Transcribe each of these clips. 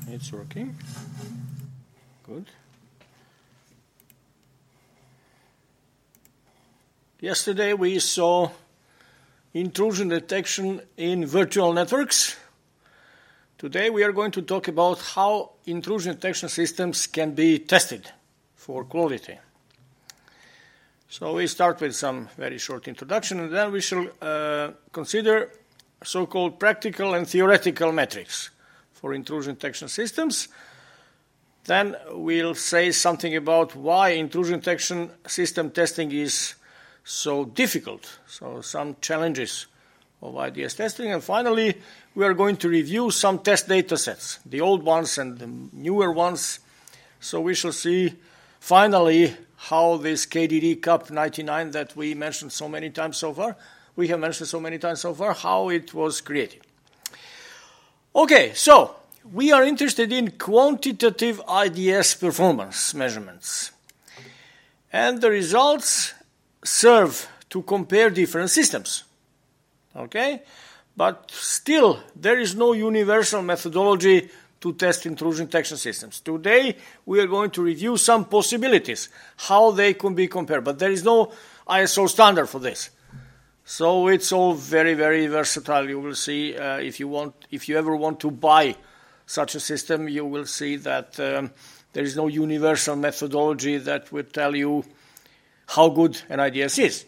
It's working. Good. Yesterday we saw intrusion detection in virtual networks. Today we are going to talk about how intrusion detection systems can be tested for quality. So we start with some very short introduction, and then we shall consider so-called practical and theoretical metrics for intrusion detection systems. Then we'll say something about why intrusion detection system testing is so difficult, so some challenges of IDS testing. And finally, we are going to review some test data sets, the old ones and the newer ones. So we shall see finally how this KDD CUP 99 that we mentioned so many times so far, how it was created. Okay, so we are interested in quantitative IDS performance measurements. And the results serve to compare different systems. Okay? But still, there is no universal methodology to test intrusion detection systems. Today, we are going to review some possibilities, how they can be compared. But there is no ISO standard for this. So it's all very, very versatile. You will see if you ever want to buy such a system, you will see that there is no universal methodology that will tell you how good an IDS is.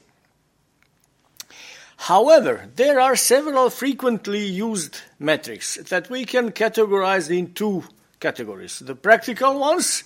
However, there are several frequently used metrics that we can categorize in two categories. The practical ones,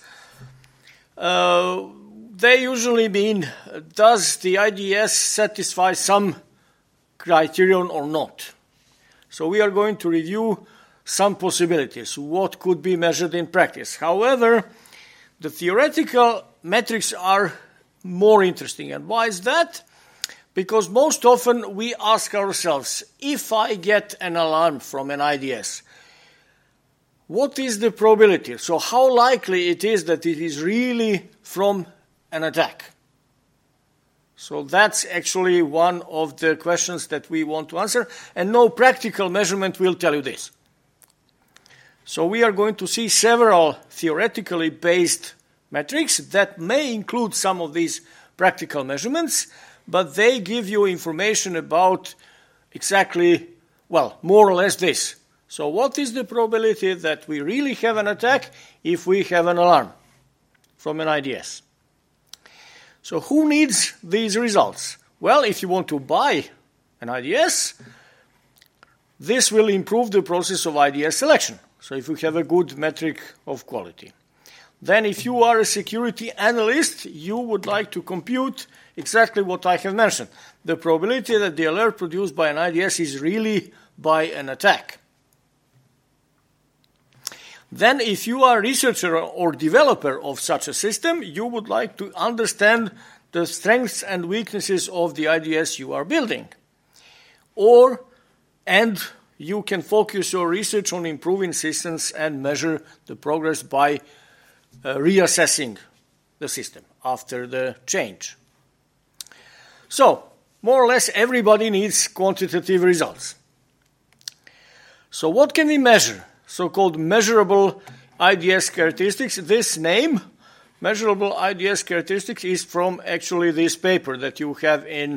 they usually mean, does the IDS satisfy some criterion or not? So we are going to review some possibilities, what could be measured in practice. However, the theoretical metrics are more interesting. And why is that? Because most often we ask ourselves, if I get an alarm from an IDS, what is the probability? So how likely it is that it is really from an attack? So that's actually one of the questions that we want to answer, and no practical measurement will tell you this. So we are going to see several theoretically based metrics that may include some of these practical measurements, but they give you information about exactly, well, more or less this. So what is the probability that we really have an attack if we have an alarm from an IDS? So who needs these results? Well, if you want to buy an IDS, this will improve the process of IDS selection. So if you have a good metric of quality. Then if you are a security analyst, you would like to compute exactly what I have mentioned. The probability that the alert produced by an IDS is really by an attack. Then if you are a researcher or developer of such a system, you would like to understand the strengths and weaknesses of the IDS you are building. And you can focus your research on improving systems and measure the progress by reassessing the system after the change. So, more or less everybody needs quantitative results. So what can we measure? So-called measurable IDS characteristics. This name, measurable IDS characteristics, is from actually this paper that you have in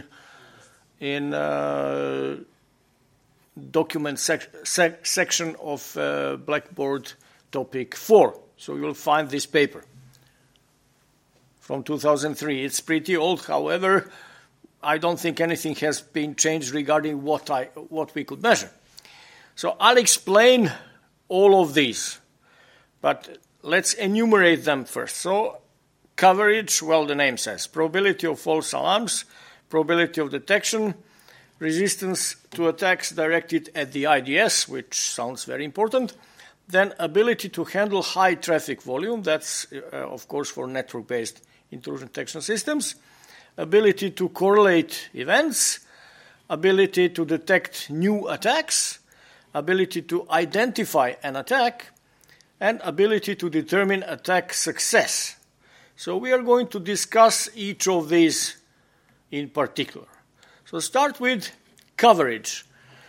document section of Blackboard topic 4. So you will find this paper from 2003. It's pretty old, however, I don't think anything has been changed regarding what we could measure. So I'll explain all of these, but let's enumerate them first. So coverage, well, the name says, probability of false alarms, probability of detection, resistance to attacks directed at the IDS, which sounds very important. Then ability to handle high traffic volume, that's of course for network-based intrusion detection systems. Ability to correlate events, ability to detect new attacks, ability to identify an attack, and ability to determine attack success. So we are going to discuss each of these in particular. So start with coverage.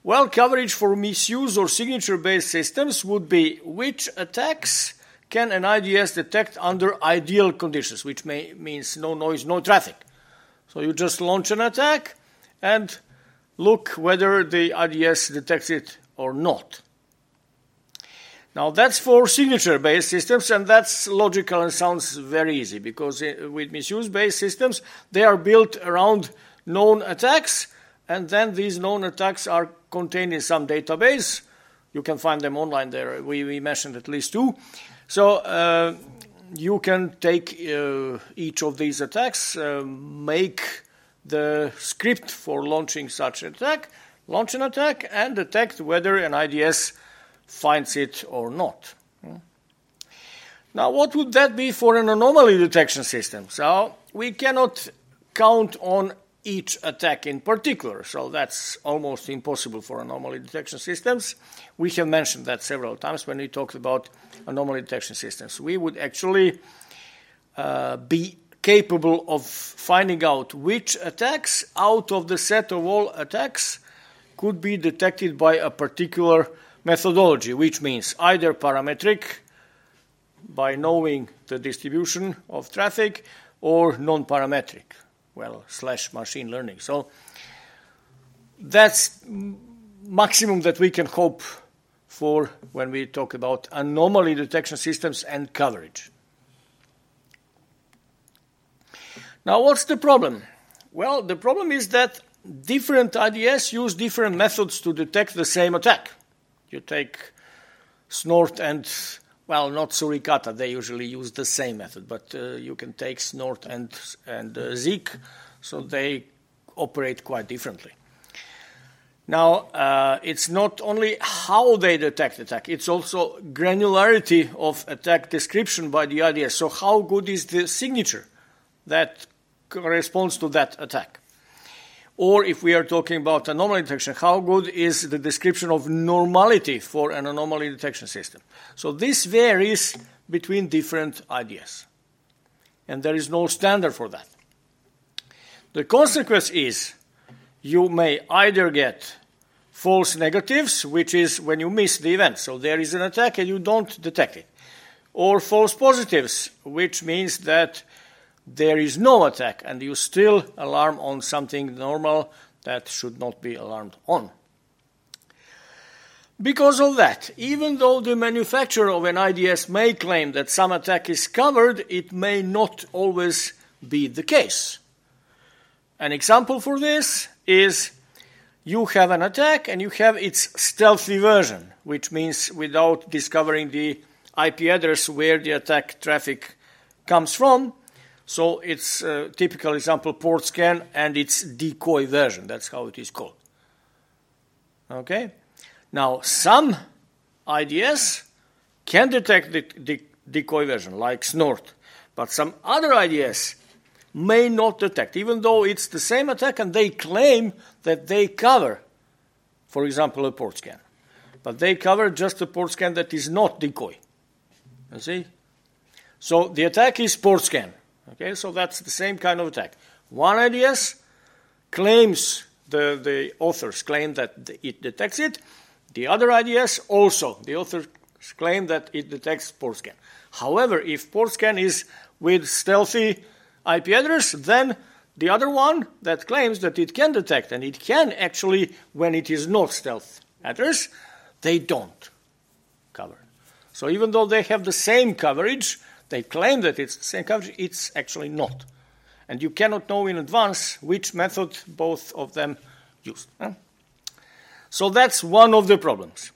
Well, coverage for misuse or signature-based systems would be which attacks can an IDS detect under ideal conditions, which means no noise, no traffic. So you just launch an attack and look whether the IDS detects it or not. Now, that's for signature-based systems, and that's logical and sounds very easy, because with misuse-based systems, they are built around known attacks, and then these known attacks are contained in some database. You can find them online there. We mentioned at least two. So you can take each of these attacks, make the script for launching such an attack, launch an attack, and detect whether an IDS finds it or not. Now, what would that be for an anomaly detection system? So we cannot count on each attack in particular, so that's almost impossible for anomaly detection systems. We have mentioned that several times when we talked about anomaly detection systems. We would actually be capable of finding out which attacks out of the set of all attacks could be detected by a particular methodology, which means either parametric, by knowing the distribution of traffic, or non-parametric, / machine learning. So that's maximum that we can hope for when we talk about anomaly detection systems and coverage. Now, what's the problem? Well, the problem is that different IDS use different methods to detect the same attack. You take Snort and, not Suricata, they usually use the same method, but you can take Snort and Zeek, so they operate quite differently. Now, it's not only how they detect attack, it's also granularity of attack description by the IDS. So how good is the signature that corresponds to that attack? Or if we are talking about anomaly detection, how good is the description of normality for an anomaly detection system? So this varies between different IDS, and there is no standard for that. The consequence is you may either get false negatives, which is when you miss the event, so there is an attack and you don't detect it, or false positives, which means that there is no attack, and you still alarm on something normal that should not be alarmed on. Because of that, even though the manufacturer of an IDS may claim that some attack is covered, it may not always be the case. An example for this is you have an attack and you have its stealthy version, which means without discovering the IP address where the attack traffic comes from. So it's a typical example, port scan, and its decoy version. That's how it is called. Okay? Now, some IDS can detect the decoy version, like Snort, but some other IDS may not detect, even though it's the same attack and they claim that they cover, for example, a port scan. But they cover just a port scan that is not decoy. You see? So the attack is port scan. Okay, so that's the same kind of attack. One IDS claims, the authors claim that it detects it. The other IDS also, the authors claim that it detects port scan. However, if port scan is with stealthy IP address, then the other one that claims that it can detect, and it can actually, when it is not stealth address, they don't cover. So even though they have the same coverage, they claim that it's the same coverage, it's actually not. And you cannot know in advance which method both of them used. So that's one of the problems.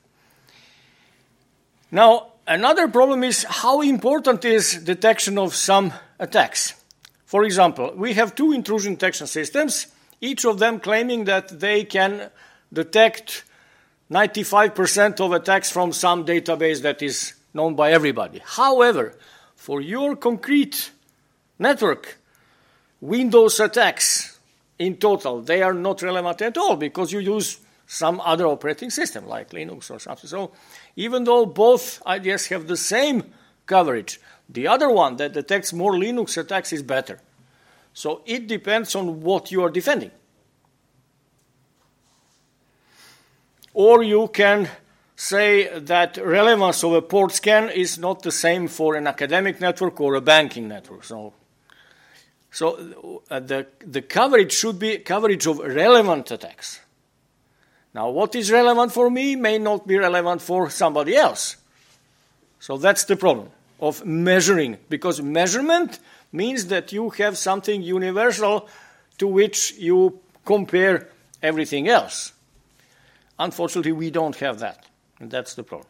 Now, another problem is how important is detection of some attacks. For example, we have two intrusion detection systems, each of them claiming that they can detect 95% of attacks from some database that is known by everybody. However, for your concrete network, Windows attacks in total, they are not relevant at all because you use some other operating system like Linux or something. So even though both IDS have the same coverage, the other one that detects more Linux attacks is better. So it depends on what you are defending. Or you can say that relevance of a port scan is not the same for an academic network or a banking network. So the coverage should be coverage of relevant attacks. Now, what is relevant for me may not be relevant for somebody else. So that's the problem of measuring, because measurement means that you have something universal to which you compare everything else. Unfortunately, we don't have that, and that's the problem.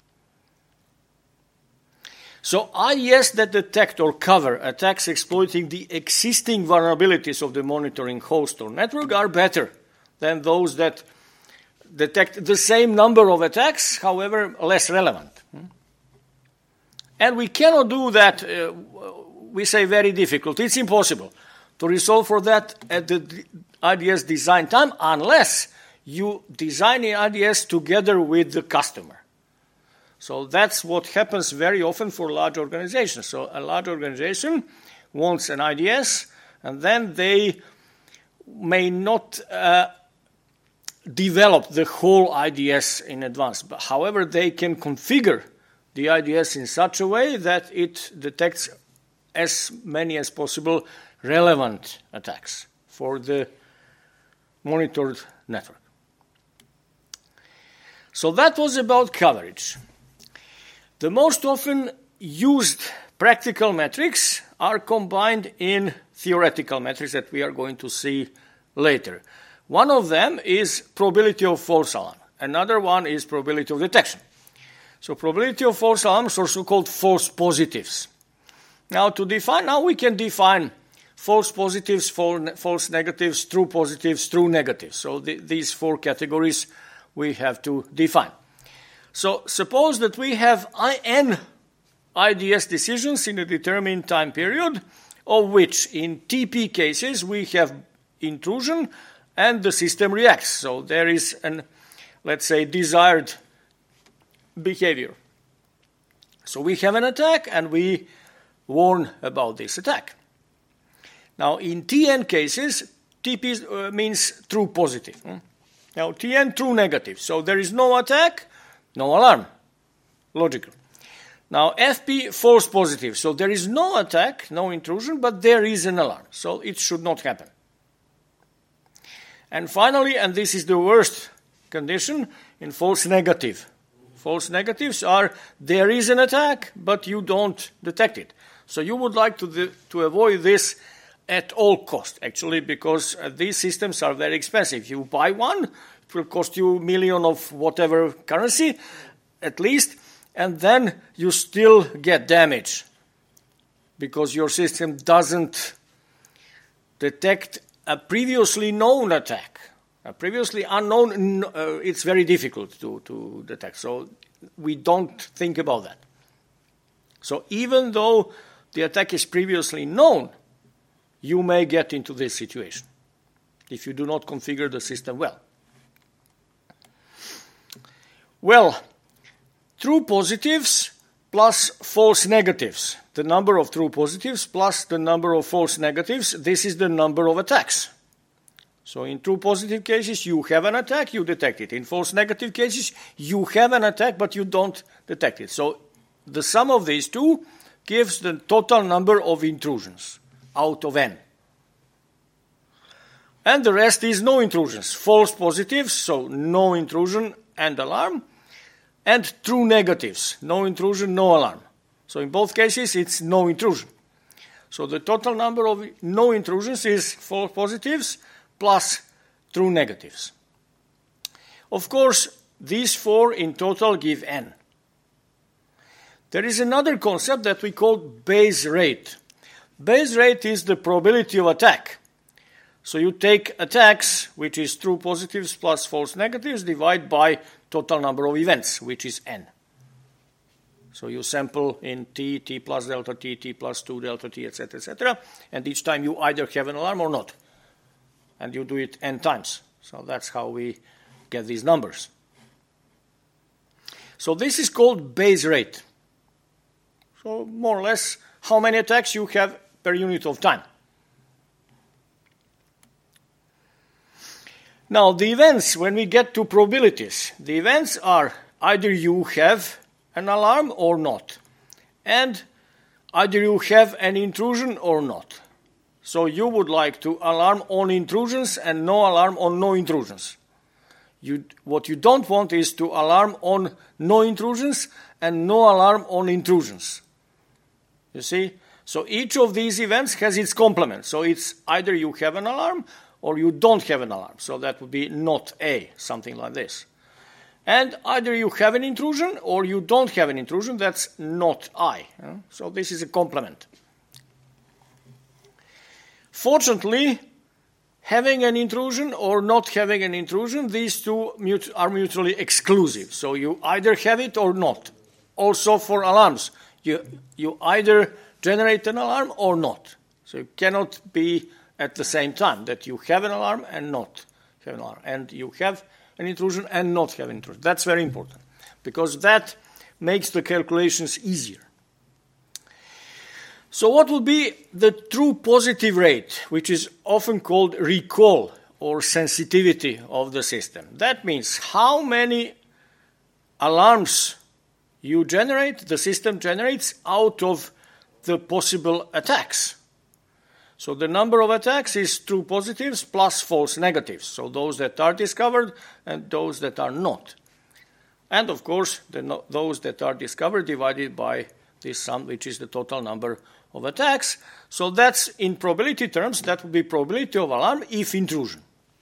So IDS that detect or cover attacks exploiting the existing vulnerabilities of the monitoring host or network are better than those that detect the same number of attacks, however less relevant. And we cannot do that, we say very difficult. It's impossible to resolve for that at the IDS design time unless you design the IDS together with the customer. So that's what happens very often for large organizations. So a large organization wants an IDS, and then they may not develop the whole IDS in advance. But however, they can configure the IDS in such a way that it detects as many as possible relevant attacks for the monitored network. So that was about coverage. The most often used practical metrics are combined in theoretical metrics that we are going to see later. One of them is probability of false alarm. Another one is probability of detection. So probability of false alarms are also called false positives. Now we can define false positives, false negatives, true positives, true negatives. So these four categories we have to define. So suppose that we have n IDS decisions in a determined time period, of which in TP cases we have intrusion and the system reacts. So there is an, let's say, desired behavior. So we have an attack and we warn about this attack. Now in TN cases, TP means true positive. Now TN true negative. So there is no attack, no alarm. Logical. Now FP false positive. So there is no attack, no intrusion, but there is an alarm. So it should not happen. And finally, and this is the worst condition, in false negative. False negatives are there is an attack, but you don't detect it. So you would like to avoid this at all cost, actually, because these systems are very expensive. If you buy one, it will cost you $1 million of whatever currency, at least, and then you still get damage because your system doesn't detect a previously known attack. A previously unknown, it's very difficult to detect. So we don't think about that. So even though the attack is previously known, you may get into this situation if you do not configure the system well. Well, true positives plus false negatives. The number of true positives plus the number of false negatives, this is the number of attacks. So in true positive cases, you have an attack, you detect it. In false negative cases, you have an attack, but you don't detect it. So the sum of these two gives the total number of intrusions out of n. And the rest is no intrusions. False positives, so no intrusion and alarm. And true negatives, no intrusion, no alarm. So in both cases, it's no intrusion. So the total number of no intrusions is false positives plus true negatives. Of course, these four in total give n. There is another concept that we call Bayes rate. Bayes rate is the probability of attack. So you take attacks, which is true positives plus false negatives, divide by total number of events, which is n. So you sample in t, t plus delta t, t plus 2 delta t, etc., and each time you either have an alarm or not. And you do it n times. So that's how we get these numbers. So this is called Bayes rate. So more or less how many attacks you have per unit of time. Now, the events, when we get to probabilities, the events are either you have an alarm or not, and either you have an intrusion or not. So you would like to alarm on intrusions and no alarm on no intrusions. What you don't want is to alarm on no intrusions and no alarm on intrusions. You see? So each of these events has its complement. So it's either you have an alarm or you don't have an alarm. So that would be not A, something like this. And either you have an intrusion or you don't have an intrusion. That's not I. So this is a complement. Fortunately, having an intrusion or not having an intrusion, these two are mutually exclusive. So you either have it or not. Also for alarms, you either generate an alarm or not. So you cannot be at the same time that you have an alarm and not have an alarm, and you have an intrusion and not have an intrusion. That's very important because that makes the calculations easier. So what would be the true positive rate, which is often called recall or sensitivity of the system? That means how many alarms you generate, the system generates out of the possible attacks. So the number of attacks is true positives plus false negatives. So those that are discovered and those that are not. And of course, those that are discovered divided by this sum, which is the total number of attacks. So that's, in probability terms, that would be probability of alarm if intrusion.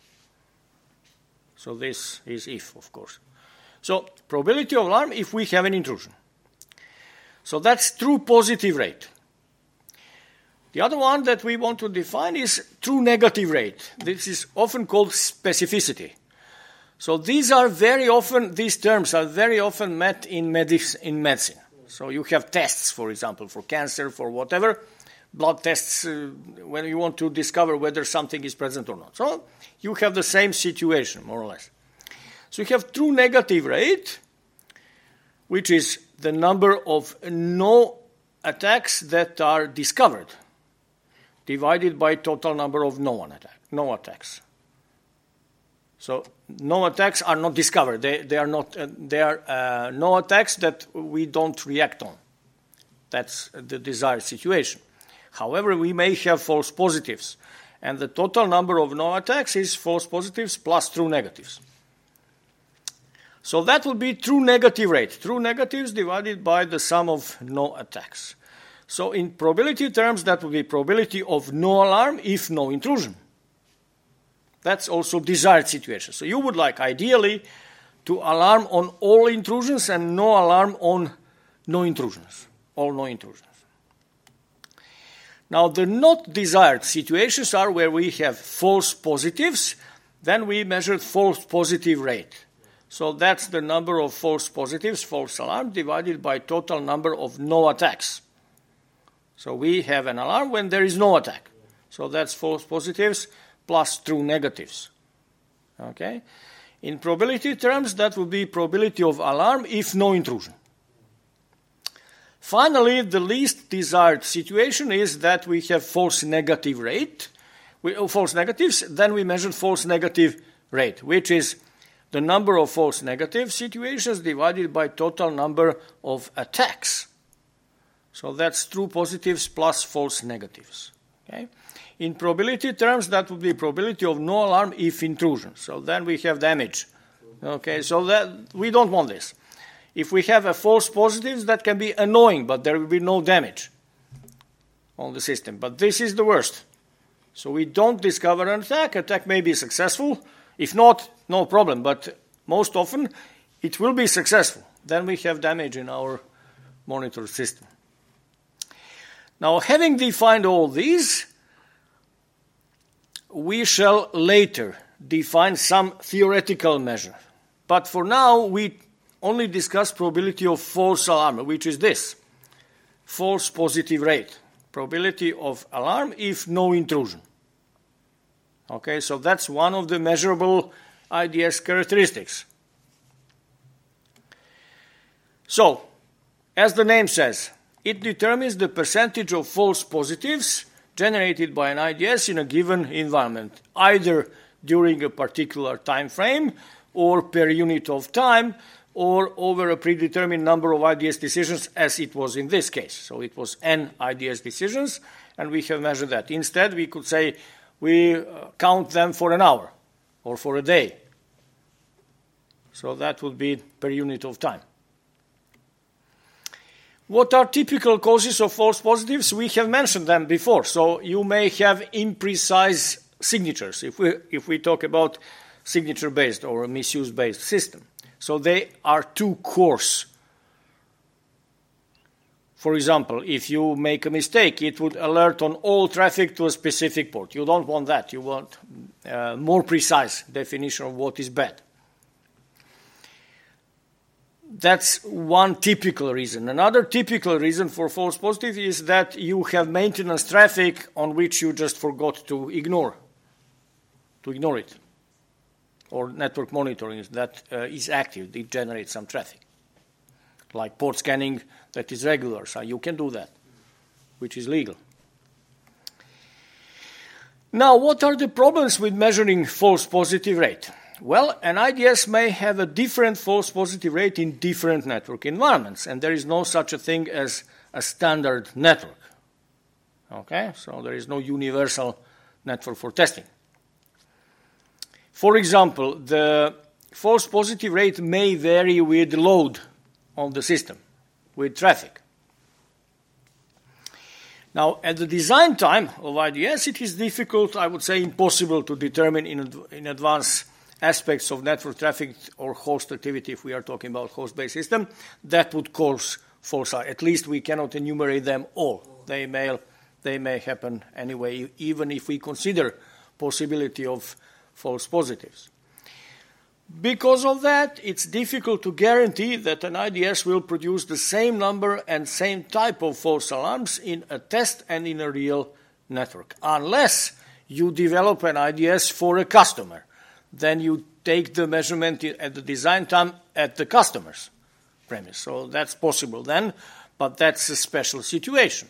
So this is if, of course. So probability of alarm if we have an intrusion. So that's true positive rate. The other one that we want to define is true negative rate. This is often called specificity. So these terms are very often met in medicine. So you have tests, for example, for cancer, for whatever, blood tests when you want to discover whether something is present or not. So you have the same situation, more or less. So you have true negative rate, which is the number of no attacks that are discovered, divided by total number of no attacks. So no attacks are not discovered. They are no attacks that we don't react on. That's the desired situation. However, we may have false positives, and the total number of no attacks is false positives plus true negatives. So that would be true negative rate. True negatives divided by the sum of no attacks. So in probability terms, that would be probability of no alarm if no intrusion. That's also desired situation. So you would like, ideally, to alarm on all intrusions and no alarm on no intrusions, all no intrusions. Now, the not desired situations are where we have false positives, then we measure false positive rate. So that's the number of false positives, false alarm, divided by total number of no attacks. So we have an alarm when there is no attack. So that's false positives plus true negatives. Okay? In probability terms, that would be probability of alarm if no intrusion. Finally, the least desired situation is that we have false negative rate. False negatives, then we measure false negative rate, which is the number of false negative situations divided by total number of attacks. So that's true positives plus false negatives. Okay? In probability terms, that would be probability of no alarm if intrusion. So then we have damage. Okay, so that we don't want this. If we have a false positives, that can be annoying, but there will be no damage on the system. But this is the worst. So we don't discover an attack. Attack may be successful. If not, no problem. But most often, it will be successful. Then we have damage in our monitor system. Now, having defined all these, we shall later define some theoretical measure. But for now, we only discuss probability of false alarm, which is this, false positive rate, probability of alarm if no intrusion. Okay, so that's one of the measurable IDS characteristics. So, as the name says, it determines the percentage of false positives generated by an IDS in a given environment, either during a particular time frame, or per unit of time, or over a predetermined number of IDS decisions, as it was in this case. So it was n IDS decisions, and we have measured that. Instead, we could say we count them for an hour or for a day. So that would be per unit of time. What are typical causes of false positives? We have mentioned them before. So you may have imprecise signatures if we talk about signature-based or a misuse-based system. So they are too coarse. For example, if you make a mistake, it would alert on all traffic to a specific port. You don't want that. You want more precise definition of what is bad. That's one typical reason. Another typical reason for false positive is that you have maintenance traffic on which you just forgot to ignore it. Or network monitoring that is active, it generates some traffic. Like port scanning that is regular, so you can do that, which is legal. Now, what are the problems with measuring false positive rate? Well, an IDS may have a different false positive rate in different network environments, and there is no such a thing as a standard network. Okay, so there is no universal network for testing. For example, the false positive rate may vary with load on the system, with traffic. Now, at the design time of IDS, it is difficult, I would say impossible, to determine in advance aspects of network traffic or host activity, if we are talking about host-based system, that would cause false. At least we cannot enumerate them all. They may happen anyway, even if we consider possibility of false positives. Because of that, it's difficult to guarantee that an IDS will produce the same number and same type of false alarms in a test and in a real network, unless you develop an IDS for a customer. Then you take the measurement at the design time at the customer's premise. So that's possible then, but that's a special situation.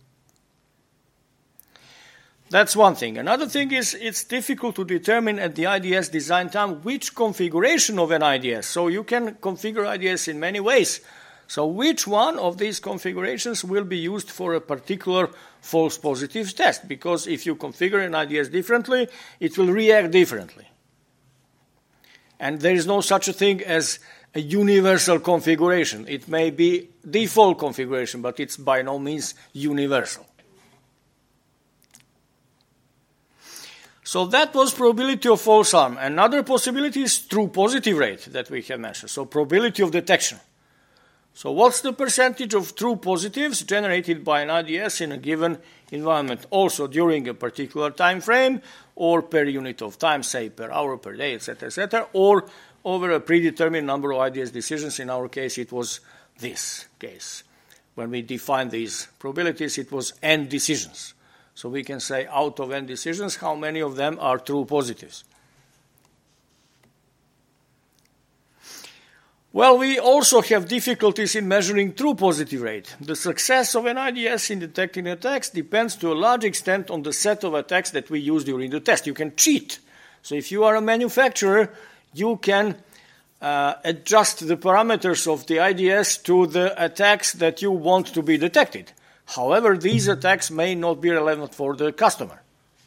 That's one thing. Another thing is it's difficult to determine at the IDS design time which configuration of an IDS. So you can configure IDS in many ways. So which one of these configurations will be used for a particular false positive test? Because if you configure an IDS differently, it will react differently. And there is no such a thing as a universal configuration. It may be default configuration, but it's by no means universal. So that was probability of false alarm. Another possibility is true positive rate that we have mentioned. So probability of detection. So what's the percentage of true positives generated by an IDS in a given environment, also during a particular time frame, or per unit of time, say per hour, per day, etc., or over a predetermined number of IDS decisions. In our case, it was this case. When we defined these probabilities, it was n decisions. So we can say out of n decisions, how many of them are true positives. Well, we also have difficulties in measuring true positive rate. The success of an IDS in detecting attacks depends to a large extent on the set of attacks that we use during the test. You can cheat. So if you are a manufacturer, you can adjust the parameters of the IDS to the attacks that you want to be detected. However, these attacks may not be relevant for the customer.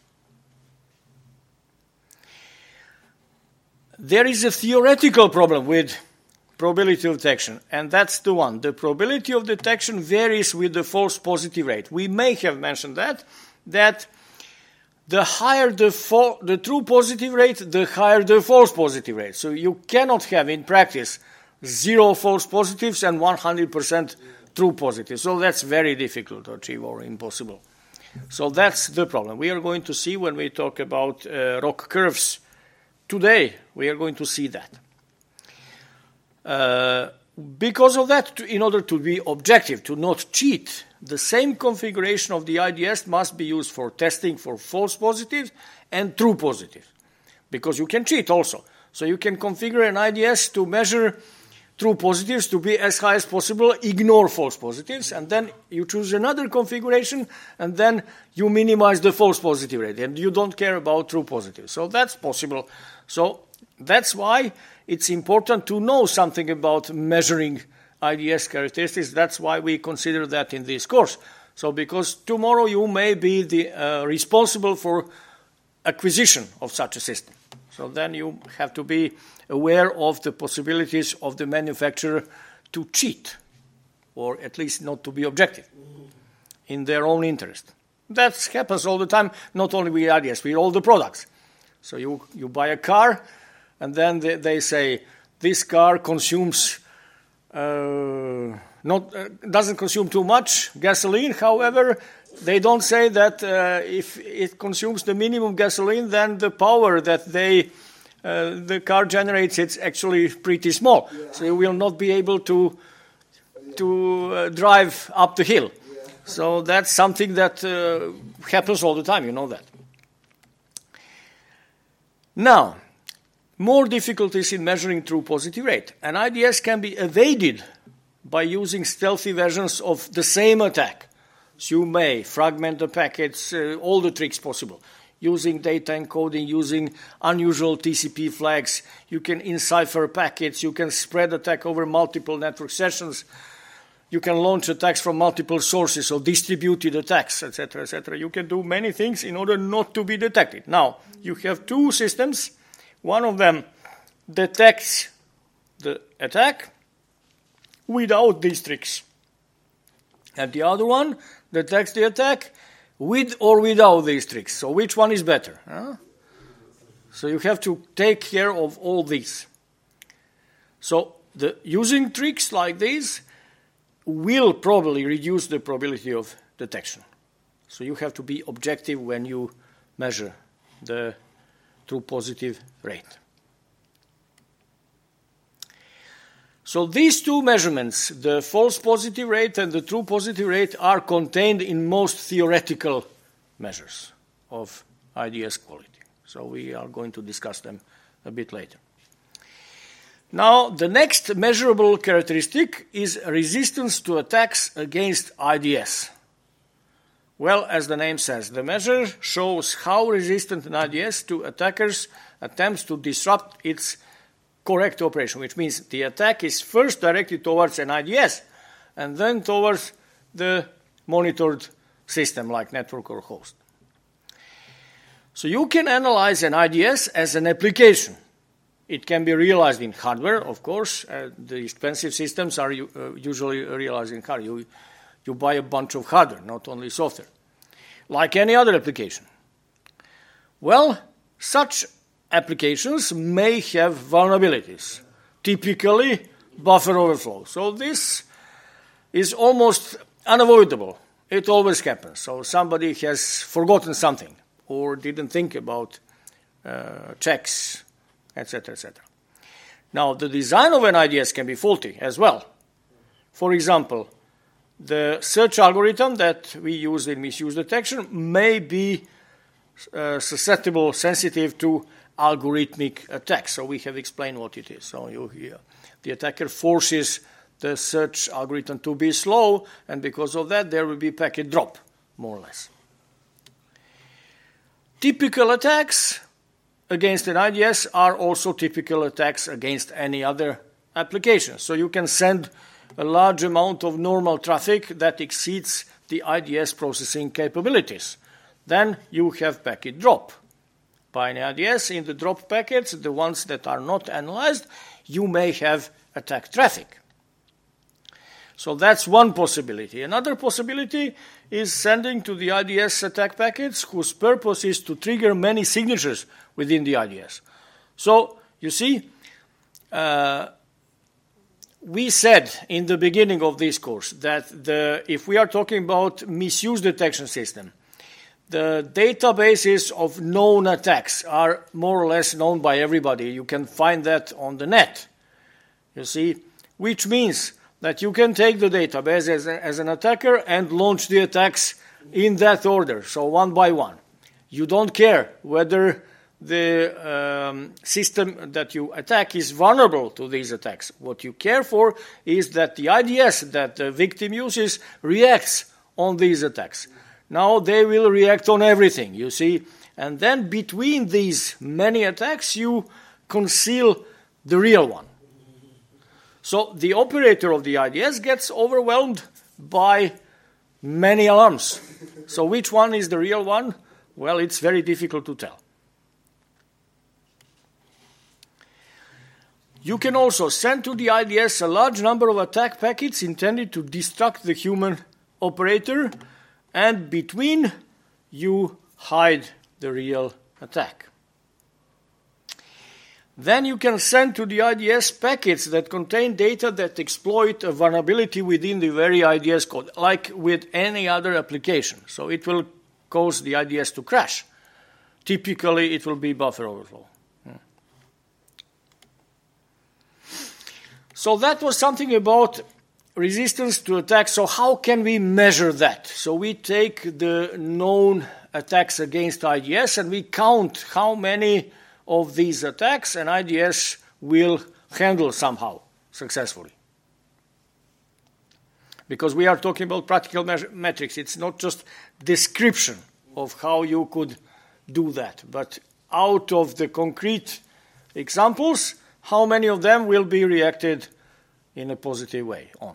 There is a theoretical problem with probability of detection, and that's the one. The probability of detection varies with the false positive rate. We may have mentioned that the higher the true positive rate, the higher the false positive rate. So you cannot have in practice 0 false positives and 100% true positives. So that's very difficult to achieve or impossible. So that's the problem. We are going to see when we talk about ROC curves today, we are going to see that. Because of that, in order to be objective, to not cheat, the same configuration of the IDS must be used for testing for false positives and true positives, because you can cheat also. So you can configure an IDS to measure true positives to be as high as possible, ignore false positives, and then you choose another configuration, and then you minimize the false positive rate, and you don't care about true positives. So that's possible. So that's why it's important to know something about measuring IDS characteristics. That's why we consider that in this course. So because tomorrow you may be the responsible for acquisition of such a system. So then you have to be aware of the possibilities of the manufacturer to cheat, or at least not to be objective in their own interest. That happens all the time, not only with IDS, with all the products. So you buy a car, and then they say, this car consumes doesn't consume too much gasoline. However, they don't say that if it consumes the minimum gasoline, then the power that the car generates, it's actually pretty small. Yeah. So you will not be able to drive up the hill. Yeah. So that's something that happens all the time, you know that. Now, more difficulties in measuring true positive rate. An IDS can be evaded by using stealthy versions of the same attack. So you may fragment the packets, all the tricks possible, using data encoding, using unusual TCP flags. You can encipher packets. You can spread attack over multiple network sessions. You can launch attacks from multiple sources, so distributed attacks, etc., etc. You can do many things in order not to be detected. Now, you have two systems. One of them detects the attack without these tricks. And the other one detects the attack with or without these tricks. So which one is better? Huh? So you have to take care of all these. So using tricks like these will probably reduce the probability of detection. So you have to be objective when you measure the true positive rate. So these two measurements, the false positive rate and the true positive rate, are contained in most theoretical measures of IDS quality. So we are going to discuss them a bit later. Now, the next measurable characteristic is resistance to attacks against IDS. Well, as the name says, the measure shows how resistant an IDS to attackers' attempts to disrupt its correct operation, which means the attack is first directed towards an IDS and then towards the monitored system like network or host. So you can analyze an IDS as an application. It can be realized in hardware, of course. The expensive systems are usually realized in hardware. You buy a bunch of hardware, not only software, like any other application. Well, such applications may have vulnerabilities, typically buffer overflow. So this is almost unavoidable. It always happens. So somebody has forgotten something or didn't think about checks, etc., etc. Now, the design of an IDS can be faulty as well. For example, the search algorithm that we use in misuse detection may be susceptible, sensitive to algorithmic attacks. So we have explained what it is. So the attacker forces the search algorithm to be slow, and because of that, there will be packet drop, more or less. Typical attacks against an IDS are also typical attacks against any other application. So you can send a large amount of normal traffic that exceeds the IDS processing capabilities. Then you have packet drop. By an IDS, in the drop packets, the ones that are not analyzed, you may have attack traffic. So that's one possibility. Another possibility is sending to the IDS attack packets whose purpose is to trigger many signatures within the IDS. So, you see, we said in the beginning of this course that if we are talking about misuse detection system, the databases of known attacks are more or less known by everybody. You can find that on the net, you see, which means that you can take the database as an attacker and launch the attacks in that order, so one by one. You don't care whether the system that you attack is vulnerable to these attacks. What you care for is that the IDS that the victim uses reacts on these attacks. Now they will react on everything, you see. And then between these many attacks, you conceal the real one. So the operator of the IDS gets overwhelmed by many alarms. So which one is the real one? Well, it's very difficult to tell. You can also send to the IDS a large number of attack packets intended to distract the human operator, and between you hide the real attack. Then you can send to the IDS packets that contain data that exploit a vulnerability within the very IDS code, like with any other application. So it will cause the IDS to crash. Typically, it will be buffer overflow. So that was something about resistance to attacks. So how can we measure that? So we take the known attacks against IDS and we count how many of these attacks an IDS will handle somehow successfully. Because we are talking about practical metrics. It's not just description of how you could do that, but out of the concrete examples, how many of them will be reacted in a positive way on.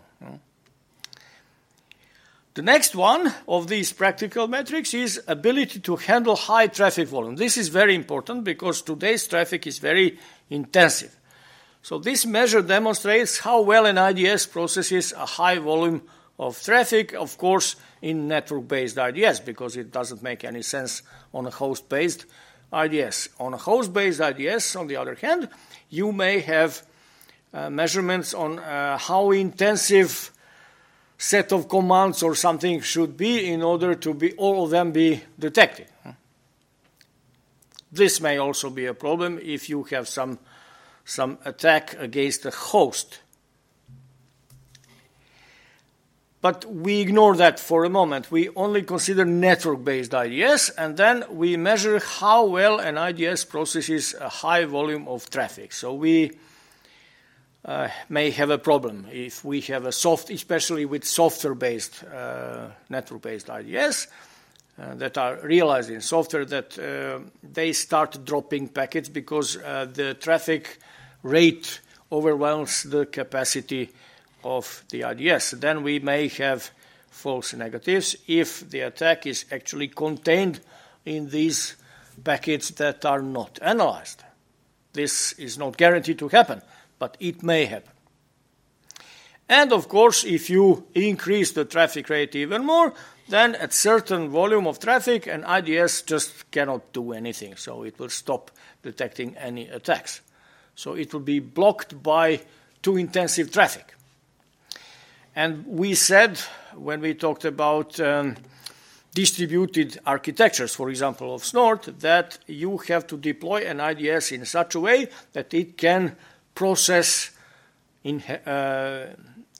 The next one of these practical metrics is ability to handle high traffic volume. This is very important because today's traffic is very intensive. So this measure demonstrates how well an IDS processes a high volume of traffic, of course, in network-based IDS, because it doesn't make any sense on a host-based IDS. On a host-based IDS, on the other hand, you may have measurements on how intensive set of commands or something should be in order to be all of them be detected. This may also be a problem if you have some attack against a host. But we ignore that for a moment. We only consider network-based IDS, and then we measure how well an IDS processes a high volume of traffic. So we may have a problem if we have especially with software-based, network-based IDS that are realized in software, that they start dropping packets because the traffic rate overwhelms the capacity of the IDS. Then we may have false negatives if the attack is actually contained in these packets that are not analyzed. This is not guaranteed to happen, but it may happen. And of course, if you increase the traffic rate even more, then at certain volume of traffic, an IDS just cannot do anything. So it will stop detecting any attacks. So it will be blocked by too intensive traffic. And we said, when we talked about distributed architectures, for example, of Snort, that you have to deploy an IDS in such a way that it can process the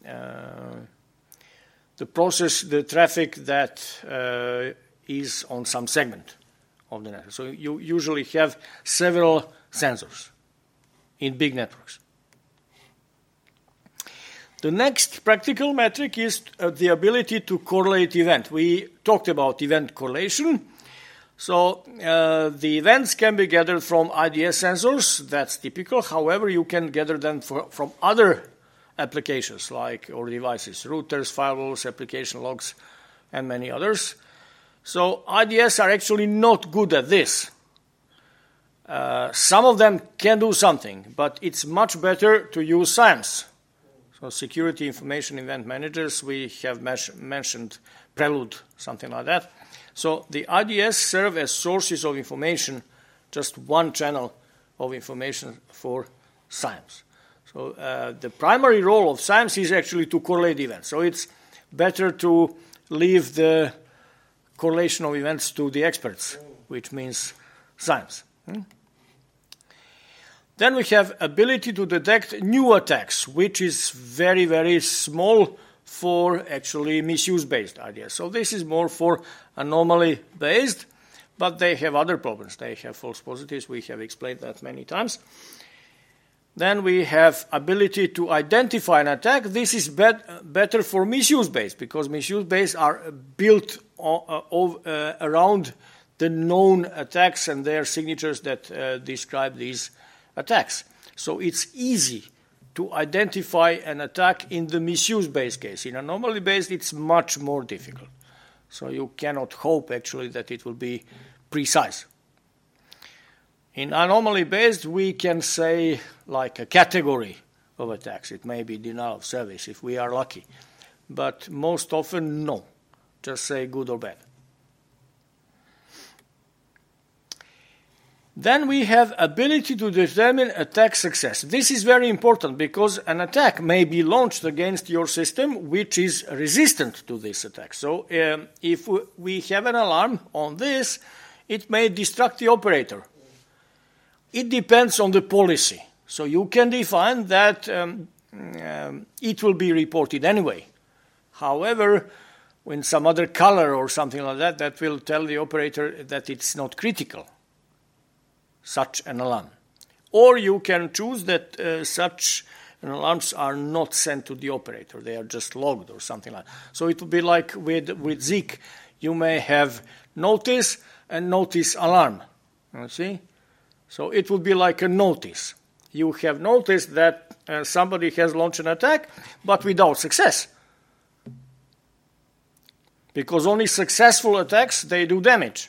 traffic that is on some segment of the network. So you usually have several sensors in big networks. The next practical metric is the ability to correlate event. We talked about event correlation. So the events can be gathered from IDS sensors. That's typical. However, you can gather them from other applications or devices, routers, firewalls, application logs, and many others. So IDS are actually not good at this. Some of them can do something, but it's much better to use SIEMs. So security information event managers, we have mentioned Prelude, something like that. So the IDS serve as sources of information, just one channel of information for SIEMs. So the primary role of SIEMs is actually to correlate events. So it's better to leave the correlation of events to the experts, which means SIEMs. Then we have ability to detect new attacks, which is very, very small for actually misuse-based IDS. So this is more for anomaly-based, but they have other problems. They have false positives. We have explained that many times. Then we have ability to identify an attack. This is better for misuse-based, because misuse-based are built around the known attacks and their signatures that describe these attacks. So it's easy to identify an attack in the misuse-based case. In anomaly-based, it's much more difficult. So you cannot hope, actually, that it will be precise. In anomaly-based, we can say like a category of attacks. It may be denial of service if we are lucky. But most often, no. Just say good or bad. Then we have ability to determine attack success. This is very important because an attack may be launched against your system which is resistant to this attack. So if we have an alarm on this, it may distract the operator. It depends on the policy. So you can define that it will be reported anyway. However, in some other color or something like that, that will tell the operator that it's not critical, such an alarm. Or you can choose that such alarms are not sent to the operator. They are just logged or something like that. So it will be like with Zeek. You may have notice and notice alarm. You see? So it will be like a notice. You have noticed that somebody has launched an attack, but without success. Because only successful attacks, they do damage.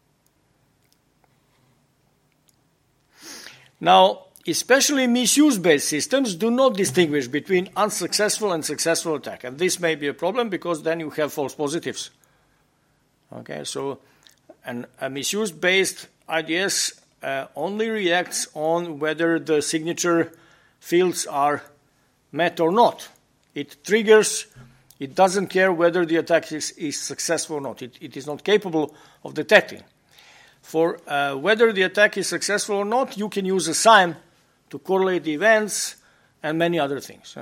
Now, especially misuse-based systems do not distinguish between unsuccessful and successful attack. And this may be a problem because then you have false positives. Okay, so a misuse-based IDS only reacts on whether the signature fields are met or not. It triggers, it doesn't care whether the attack is successful or not. It is not capable of detecting. For whether the attack is successful or not, you can use a SIME to correlate the events and many other things.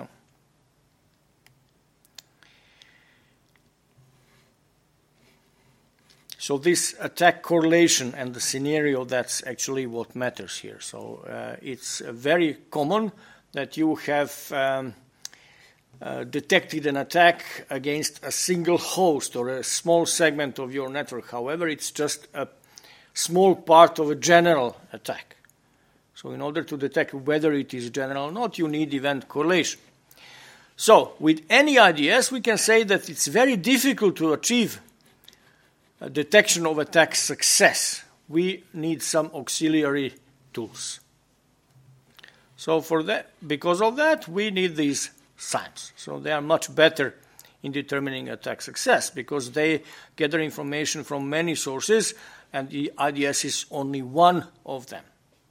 So this attack correlation and the scenario, that's actually what matters here. So it's very common that you have detected an attack against a single host or a small segment of your network. However, it's just a small part of a general attack. So in order to detect whether it is general or not, you need event correlation. So with any IDS, we can say that it's very difficult to achieve a detection of attack success. We need some auxiliary tools. So for that, because of that, we need these SIMEs. So they are much better in determining attack success because they gather information from many sources and the IDS is only one of them.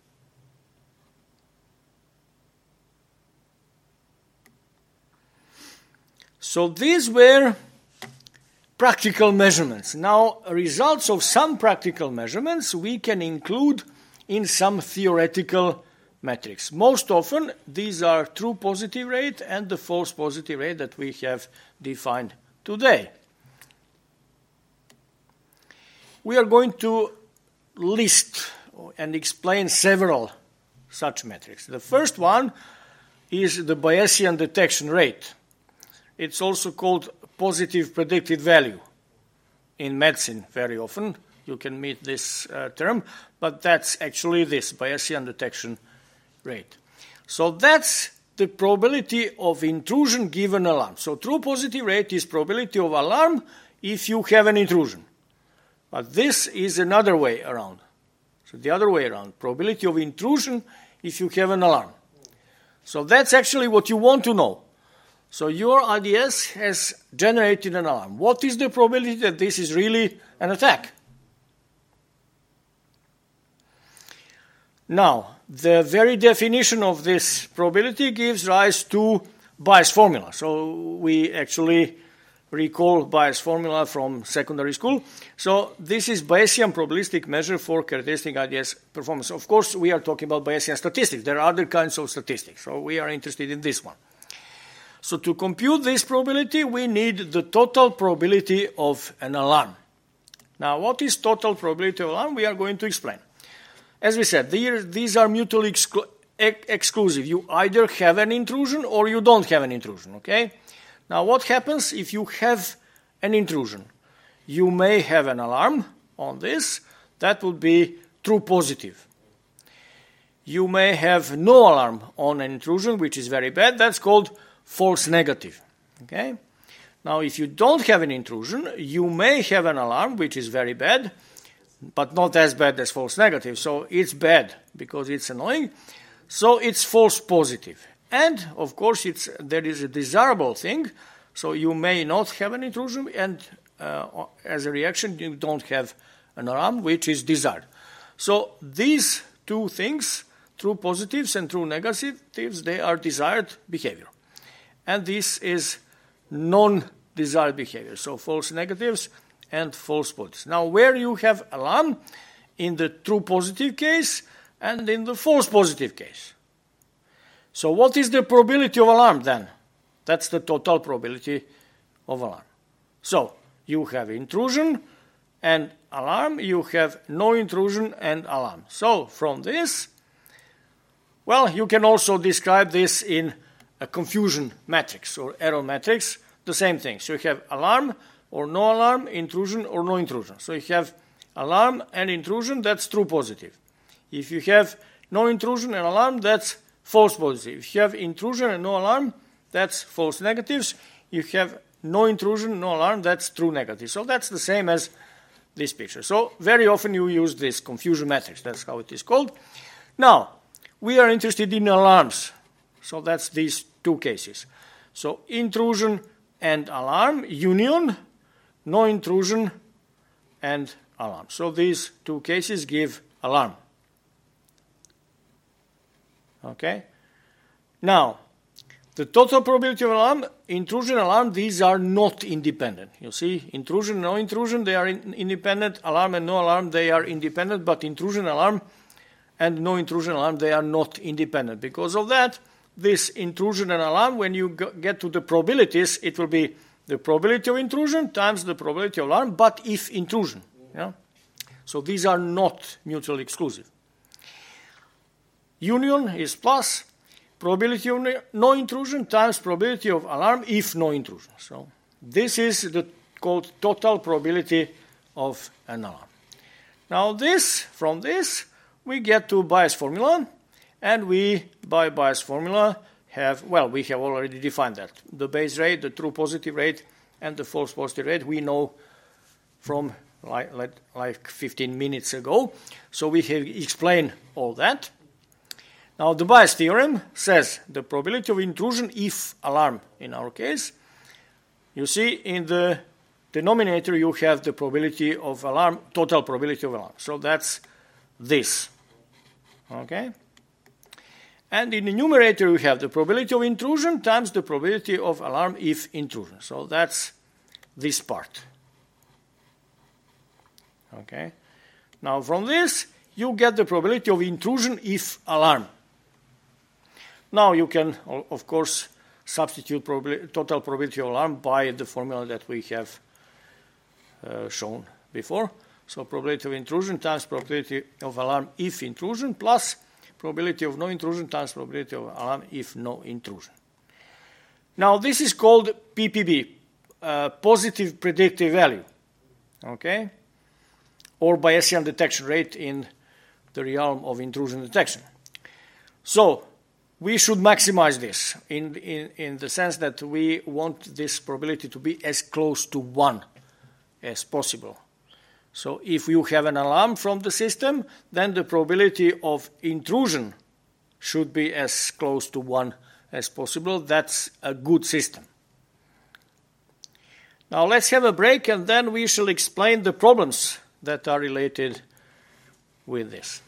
So these were practical measurements. Now, results of some practical measurements we can include in some theoretical metrics. Most often, these are true positive rate and the false positive rate that we have defined today. We are going to list and explain several such metrics. The first one is the Bayesian detection rate. It's also called positive predicted value. In medicine, very often, you can meet this term, but that's actually this, Bayesian detection rate. So that's the probability of intrusion given alarm. So true positive rate is probability of alarm if you have an intrusion. But this is another way around. So the other way around, probability of intrusion if you have an alarm. So that's actually what you want to know. So your IDS has generated an alarm. What is the probability that this is really an attack? Now, the very definition of this probability gives rise to Bayes formula. So we actually recall Bayes formula from secondary school. So this is Bayesian probabilistic measure for characteristic IDS performance. Of course, we are talking about Bayesian statistics. There are other kinds of statistics. So we are interested in this one. So to compute this probability, we need the total probability of an alarm. Now, what is total probability of alarm? We are going to explain. As we said, these are mutually exclusive. You either have an intrusion or you don't have an intrusion, okay? Now, what happens if you have an intrusion? You may have an alarm on this. That would be true positive. You may have no alarm on an intrusion, which is very bad. That's called false negative, okay? Now, if you don't have an intrusion, you may have an alarm, which is very bad, but not as bad as false negative. So it's bad because it's annoying. So it's false positive. And, of course, there is a desirable thing. So you may not have an intrusion, and as a reaction, you don't have an alarm, which is desired. So these two things, true positives and true negatives, they are desired behavior. And this is non-desired behavior. So false negatives and false positives. Now, where you have alarm? In the true positive case and in the false positive case. So what is the probability of alarm then? That's the total probability of alarm. So you have intrusion and alarm. You have no intrusion and alarm. So from this, well, you can also describe this in a confusion matrix or error matrix, the same thing. So you have alarm or no alarm, intrusion or no intrusion. So you have alarm and intrusion, that's true positive. If you have no intrusion and alarm, that's false positive. If you have intrusion and no alarm, that's false negatives. If you have no intrusion, no alarm, that's true negative. So that's the same as this picture. So very often you use this confusion matrix. That's how it is called. Now, we are interested in alarms. So that's these two cases. So intrusion and alarm, union, no intrusion and alarm. So these two cases give alarm. Okay? Now, the total probability of alarm, intrusion, alarm, these are not independent. You see, intrusion, no intrusion, they are independent. Alarm and no alarm, they are independent. But intrusion, alarm, and no intrusion, alarm, they are not independent. Because of that, this intrusion and alarm, when you get to the probabilities, it will be the probability of intrusion times the probability of alarm, but if intrusion. Yeah? So these are not mutually exclusive. Union is plus probability of no intrusion times probability of alarm if no intrusion. So this is called total probability of an alarm. Now from this, we get to Bayes formula, and we, by Bayes formula, we have already defined that. The Bayes rate, the true positive rate, and the false positive rate, we know from like 15 minutes ago. So we have explained all that. Now, the Bayes theorem says the probability of intrusion if alarm, in our case. You see, in the denominator, you have the probability of alarm, total probability of alarm. So that's this. Okay? And in the numerator, you have the probability of intrusion times the probability of alarm if intrusion. So that's this part. Okay? Now, from this, you get the probability of intrusion if alarm. Now, you can, of course, substitute total probability of alarm by the formula that we have shown before. So probability of intrusion times probability of alarm if intrusion plus probability of no intrusion times probability of alarm if no intrusion. Now, this is called PPV, positive predictive value, okay? Or Bayesian detection rate in the realm of intrusion detection. So, we should maximize this in the sense that we want this probability to be as close to 1 as possible. So if you have an alarm from the system, then the probability of intrusion should be as close to 1 as possible. That's a good system. Now let's have a break, and then we shall explain the problems that are related with this.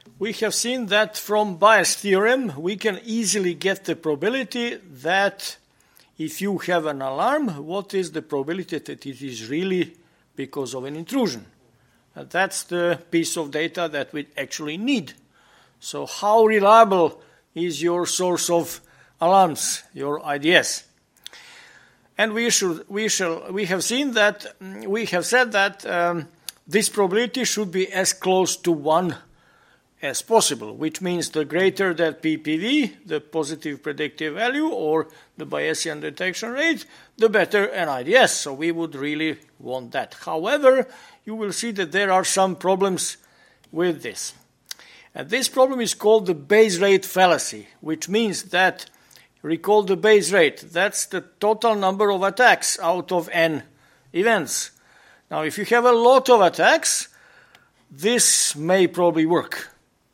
we have seen that from Bayes' theorem, we can easily get the probability that if you have an alarm, what is the probability that it is really because of an intrusion? And that's the piece of data that we actually need. So how reliable is your source of alarms, your IDS? And we have said that this probability should be as close to 1 as possible, which means the greater that PPV, the positive predictive value, or the Bayesian detection rate, the better an IDS. So we would really want that. However, you will see that there are some problems with this. And this problem is called the Bayes rate fallacy, which means that, recall the Bayes rate, that's the total number of attacks out of n events. Now, if you have a lot of attacks, this may probably work.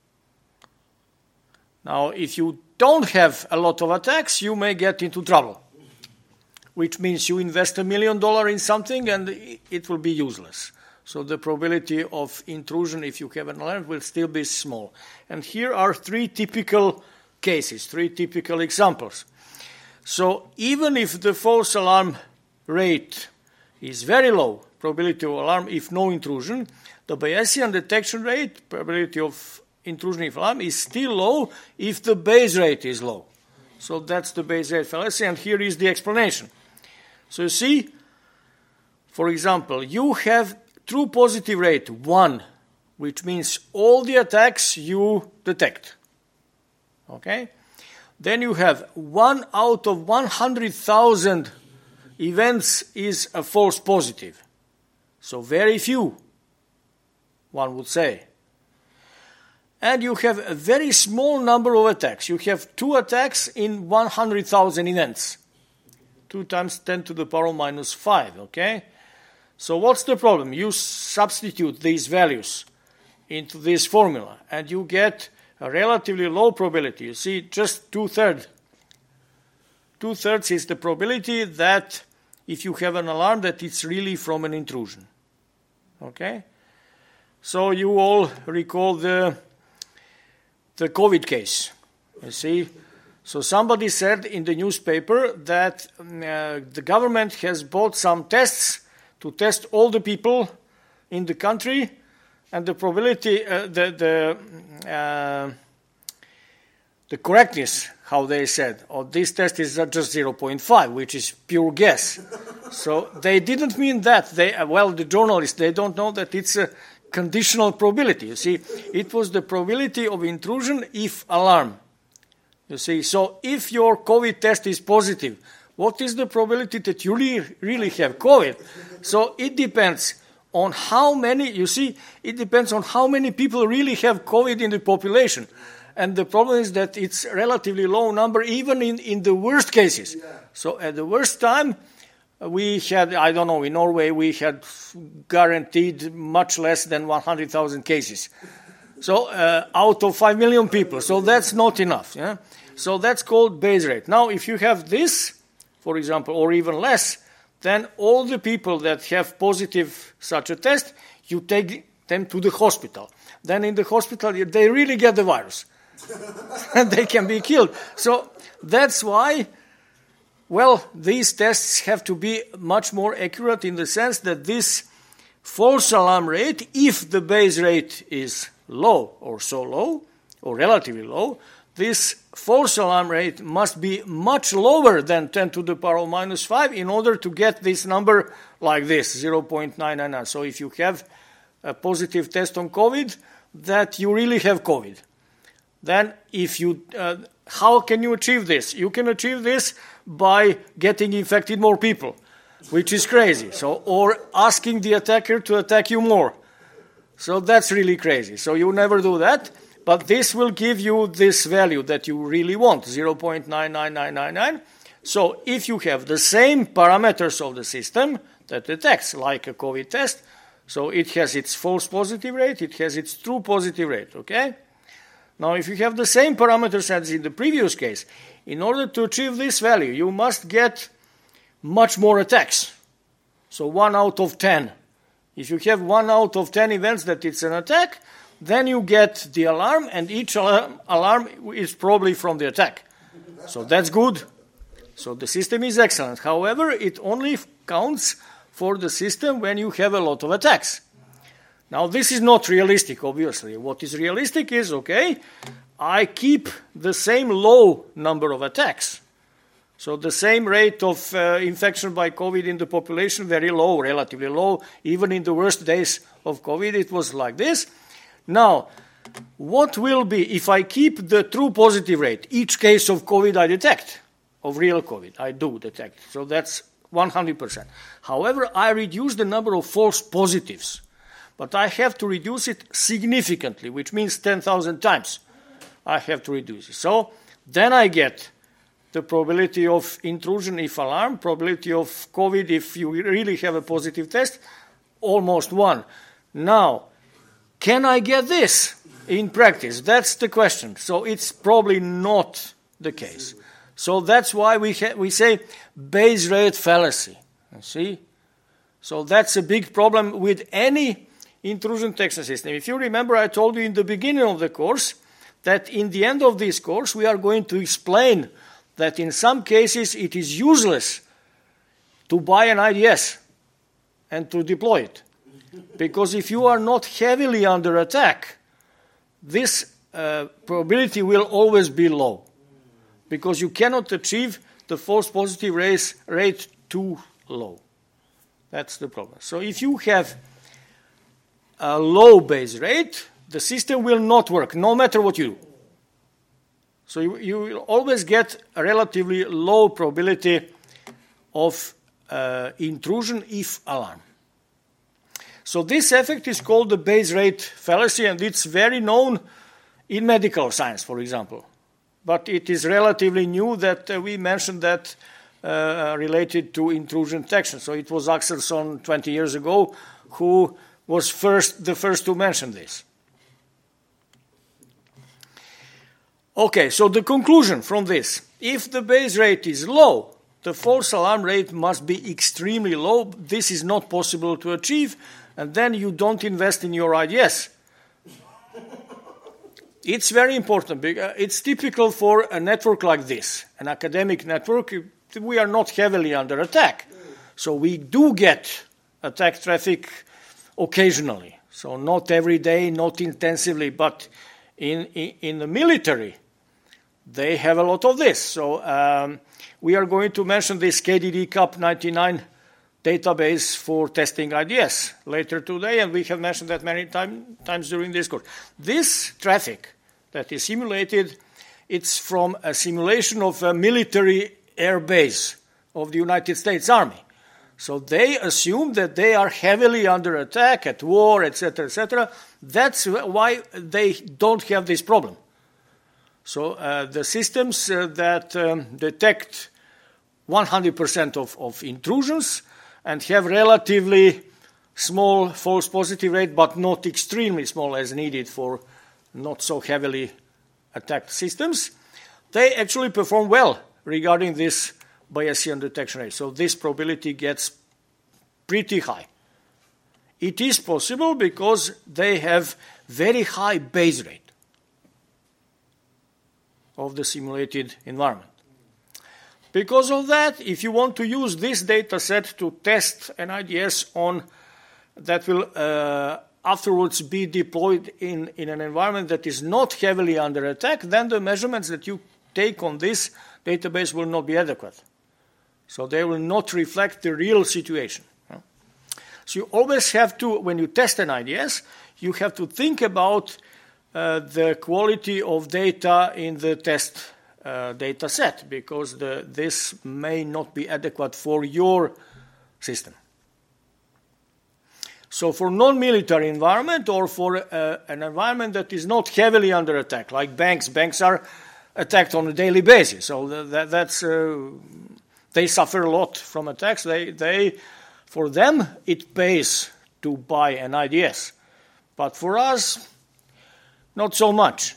Now, if you don't have a lot of attacks, you may get into trouble, which means you invest $1 million in something and it will be useless. So the probability of intrusion, if you have an alarm, will still be small. And here are 3 typical cases, 3 typical examples. So even if the false alarm rate is very low, probability of alarm if no intrusion, the Bayesian detection rate, probability of intrusion if alarm, is still low if the Bayes rate is low. So that's the Bayes rate fallacy, and here is the explanation. So you see, for example, you have true positive rate 1, which means all the attacks you detect. Okay? Then you have 1 out of 100,000 events is a false positive. So very few, one would say. And you have a very small number of attacks. You have 2 attacks in 100,000 events. 2 times 10 to the power minus 5, okay? So what's the problem? You substitute these values into this formula, and you get a relatively low probability. You see, just 2/3. 2/3 is the probability that if you have an alarm, that it's really from an intrusion. Okay? So you all recall the COVID case. You see? So somebody said in the newspaper that the government has bought some tests to test all the people in the country, and the probability, the correctness, how they said, of this test is just 0.5, which is pure guess. So they didn't mean that. The journalists, they don't know that it's a conditional probability. You see, it was the probability of intrusion if alarm. You see, so if your COVID test is positive, what is the probability that you really have COVID? So it depends on how many, you see, it depends on how many people really have COVID in the population. And the problem is that it's a relatively low number, even in the worst cases. So at the worst time, we had, I don't know, in Norway, we had guaranteed much less than 100,000 cases. So out of 5 million people. So that's not enough. Yeah? So that's called Bayes rate. Now, if you have this, for example, or even less, then all the people that have positive such a test, you take them to the hospital. Then in the hospital, they really get the virus. And they can be killed. So that's why, well, these tests have to be much more accurate in the sense that this false alarm rate, if the Bayes rate is low or so low, or relatively low, this false alarm rate must be much lower than 10 to the power minus 5 in order to get this number like this, 0.999. So if you have a positive test on COVID, that you really have COVID. Then if you, how can you achieve this? You can achieve this by getting infected more people, which is crazy. So, or asking the attacker to attack you more. So that's really crazy. So you never do that. But this will give you this value that you really want, 0.99999. So if you have the same parameters of the system that detects, like a COVID test, so it has its false positive rate, it has its true positive rate, okay? Now, if you have the same parameters as in the previous case, in order to achieve this value, you must get much more attacks. So 1 out of 10. If you have 1 out of 10 events that it's an attack, then you get the alarm, and each alarm is probably from the attack. So that's good. So the system is excellent. However, it only counts for the system when you have a lot of attacks. Now, this is not realistic, obviously. What is realistic is, okay, I keep the same low number of attacks. So the same rate of infection by COVID in the population, very low, relatively low. Even in the worst days of COVID, it was like this. Now, what will be if I keep the true positive rate? Each case of COVID I detect, of real COVID, I do detect. So that's 100%. However, I reduce the number of false positives, but I have to reduce it significantly, which means 10,000 times I have to reduce it. So then I get the probability of intrusion if alarm, probability of COVID if you really have a positive test, almost 1. Now, can I get this in practice? That's the question. So it's probably not the case. So that's why we say Bayes rate fallacy. You see? So that's a big problem with any intrusion detection system. If you remember, I told you in the beginning of the course that in the end of this course we are going to explain that in some cases it is useless to buy an IDS and to deploy it. Because if you are not heavily under attack, this probability will always be low. Because you cannot achieve the false positive rate too low. That's the problem. So if you have a low Bayes rate, the system will not work, no matter what you do. So you will always get a relatively low probability of intrusion if alarm. So this effect is called the Bayes rate fallacy, and it's very known in medical science, for example. But it is relatively new that we mentioned that related to intrusion detection. So it was Axelsson 20 years ago who was the first to mention this. Okay, so the conclusion from this: if the Bayes rate is low, the false alarm rate must be extremely low. This is not possible to achieve, and then you don't invest in your IDS. It's very important. It's typical for a network like this, an academic network. We are not heavily under attack. So we do get attack traffic occasionally. So not every day, not intensively, but in the military, they have a lot of this. So we are going to mention this KDD CAP 99 database for testing IDS later today, and we have mentioned that many times during this course. This traffic that is simulated, it's from a simulation of a military air base of the United States Army. So they assume that they are heavily under attack, at war, etc., etc. That's why they don't have this problem. So the systems that detect 100% of intrusions and have relatively small false positive rate, but not extremely small as needed for not so heavily attacked systems, they actually perform well regarding this Bayesian detection rate. So this probability gets pretty high. It is possible because they have very high Bayes rate of the simulated environment. Because of that, if you want to use this data set to test an IDS on that will afterwards be deployed in an environment that is not heavily under attack, then the measurements that you take on this database will not be adequate. So they will not reflect the real situation. So you always have to, when you test an IDS, you have to think about the quality of data in the test data set, because this may not be adequate for your system. So for non-military environment, or for an environment that is not heavily under attack, like banks are attacked on a daily basis. So they suffer a lot from attacks. For them, it pays to buy an IDS. But for us, not so much.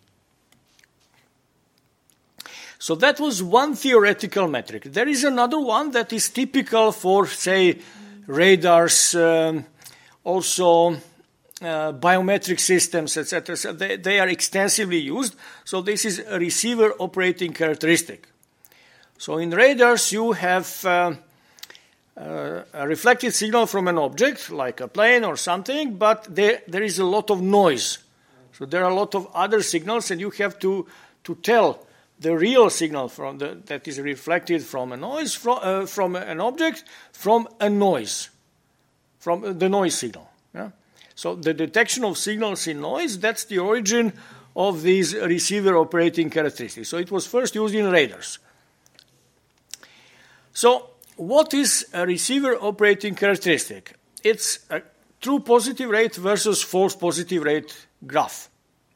So that was one theoretical metric. There is another one that is typical for, say, radars, also biometric systems, etc. So they are extensively used. So this is a receiver operating characteristic. So in radars, you have a reflected signal from an object, like a plane or something, but there is a lot of noise. So there are a lot of other signals, and you have to tell the real signal that is reflected from a noise, from an object, from a noise, from the noise signal. Yeah? So the detection of signals in noise, that's the origin of these receiver operating characteristics. So it was first used in radars. So what is a receiver operating characteristic? It's a true positive rate versus false positive rate graph.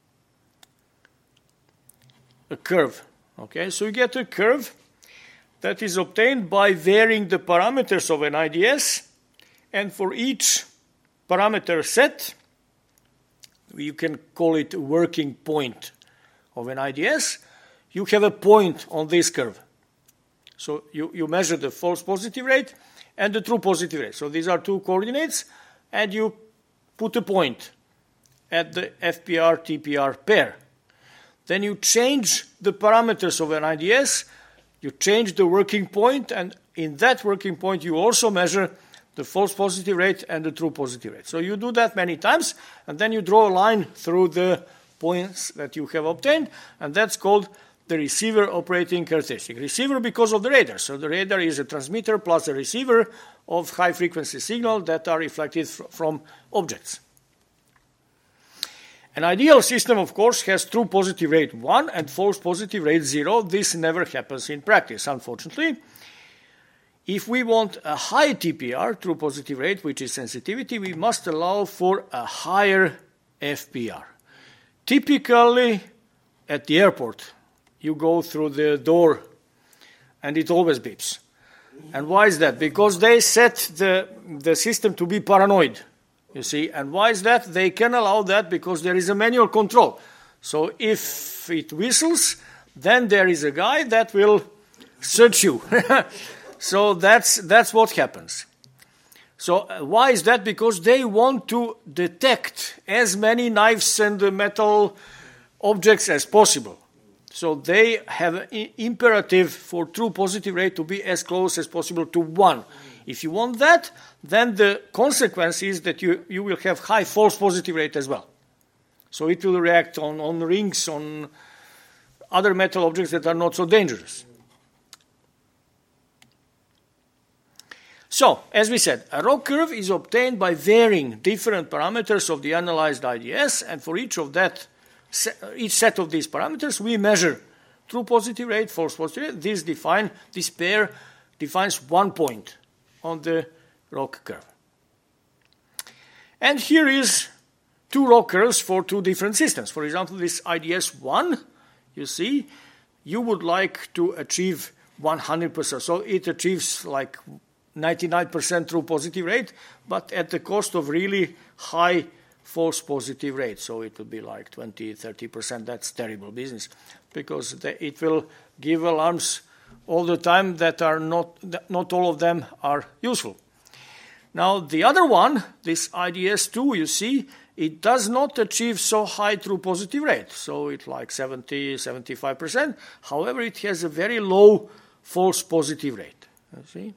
A curve. Okay, so you get a curve that is obtained by varying the parameters of an IDS, and for each parameter set, you can call it a working point of an IDS, you have a point on this curve. So you measure the false positive rate and the true positive rate. So these are two coordinates, and you put a point at the FPR-TPR pair. Then you change the parameters of an IDS, you change the working point, and in that working point you also measure the false positive rate and the true positive rate. So you do that many times, and then you draw a line through the points that you have obtained, and that's called the receiver operating characteristic. Receiver because of the radar. So the radar is a transmitter plus a receiver of high-frequency signal that are reflected from objects. An ideal system, of course, has true positive rate 1 and false positive rate 0. This never happens in practice, unfortunately. If we want a high TPR, true positive rate, which is sensitivity, we must allow for a higher FPR. Typically, at the airport, you go through the door and it always beeps. And why is that? Because they set the system to be paranoid. You see, and why is that? They can allow that because there is a manual control. So if it whistles, then there is a guy that will search you. So that's what happens. So why is that? Because they want to detect as many knives and metal objects as possible. So they have an imperative for true positive rate to be as close as possible to 1. If you want that, then the consequence is that you will have high false positive rate as well. So it will react on rings, on other metal objects that are not so dangerous. So, as we said, a ROC curve is obtained by varying different parameters of the analyzed IDS, and for each set of these parameters, we measure true positive rate, false positive rate. This pair defines 1 point on the ROC curve. And here is 2 ROC curves for 2 different systems. For example, this IDS-1, you see, you would like to achieve 100%. So it achieves like 99% true positive rate, but at the cost of really high false positive rate. So it will be like 20-30%. That's terrible business, because it will give alarms all the time that are not all of them are useful. Now the other one, this IDS-2, you see, it does not achieve so high true positive rate. So it's like 70-75%. However, it has a very low false positive rate. You see?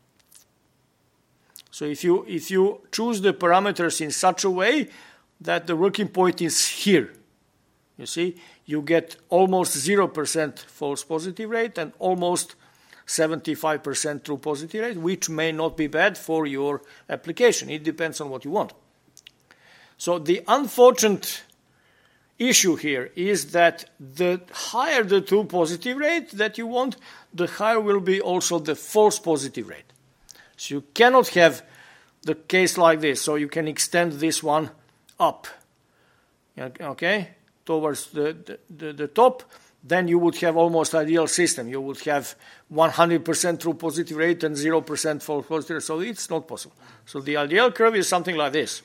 So if you choose the parameters in such a way that the working point is here, you see, you get almost 0% false positive rate and almost 75% true positive rate, which may not be bad for your application. It depends on what you want. So the unfortunate issue here is that the higher the true positive rate that you want, the higher will be also the false positive rate. So you cannot have the case like this. So you can extend this one up, okay, towards the top. Then you would have almost ideal system. You would have 100% true positive rate and 0% false positive rate. So it's not possible. So the ideal curve is something like this.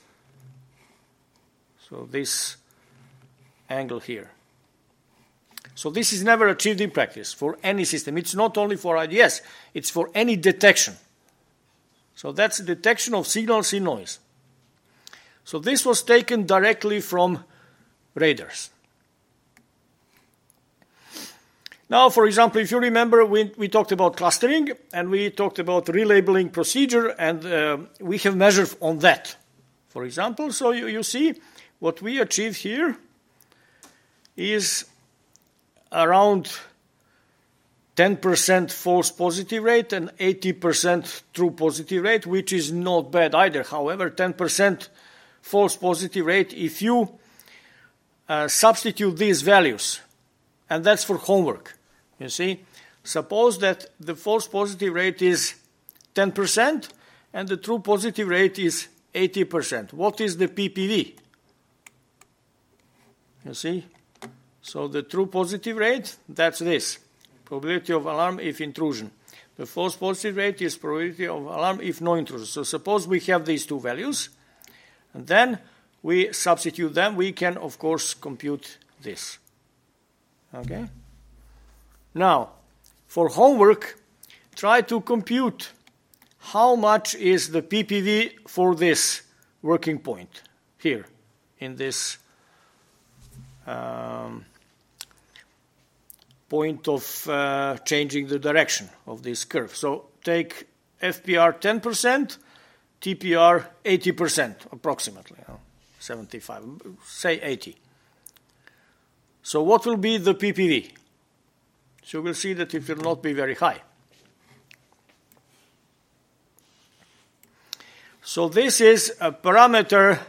So this angle here. So this is never achieved in practice for any system. It's not only for IDS, it's for any detection. So that's detection of signals in noise. So this was taken directly from radars. Now, for example, if you remember, we talked about clustering, and we talked about relabeling procedure, and we have measured on that, for example. So you see what we achieved here is around 10% false positive rate and 80% true positive rate, which is not bad either. However, 10% false positive rate, if you substitute these values, and that's for homework, you see, suppose that the false positive rate is 10% and the true positive rate is 80%. What is the PPV? You see? So the true positive rate, that's this. Probability of alarm if intrusion. The false positive rate is probability of alarm if no intrusion. So suppose we have these two values, and then we substitute them. We can, of course, compute this. Okay? Now, for homework, try to compute how much is the PPV for this working point here in this point of changing the direction of this curve. So take FPR 10%, TPR 80% approximately, 75, say 80. So what will be the PPV? So you will see that it will not be very high. So this is a parameter.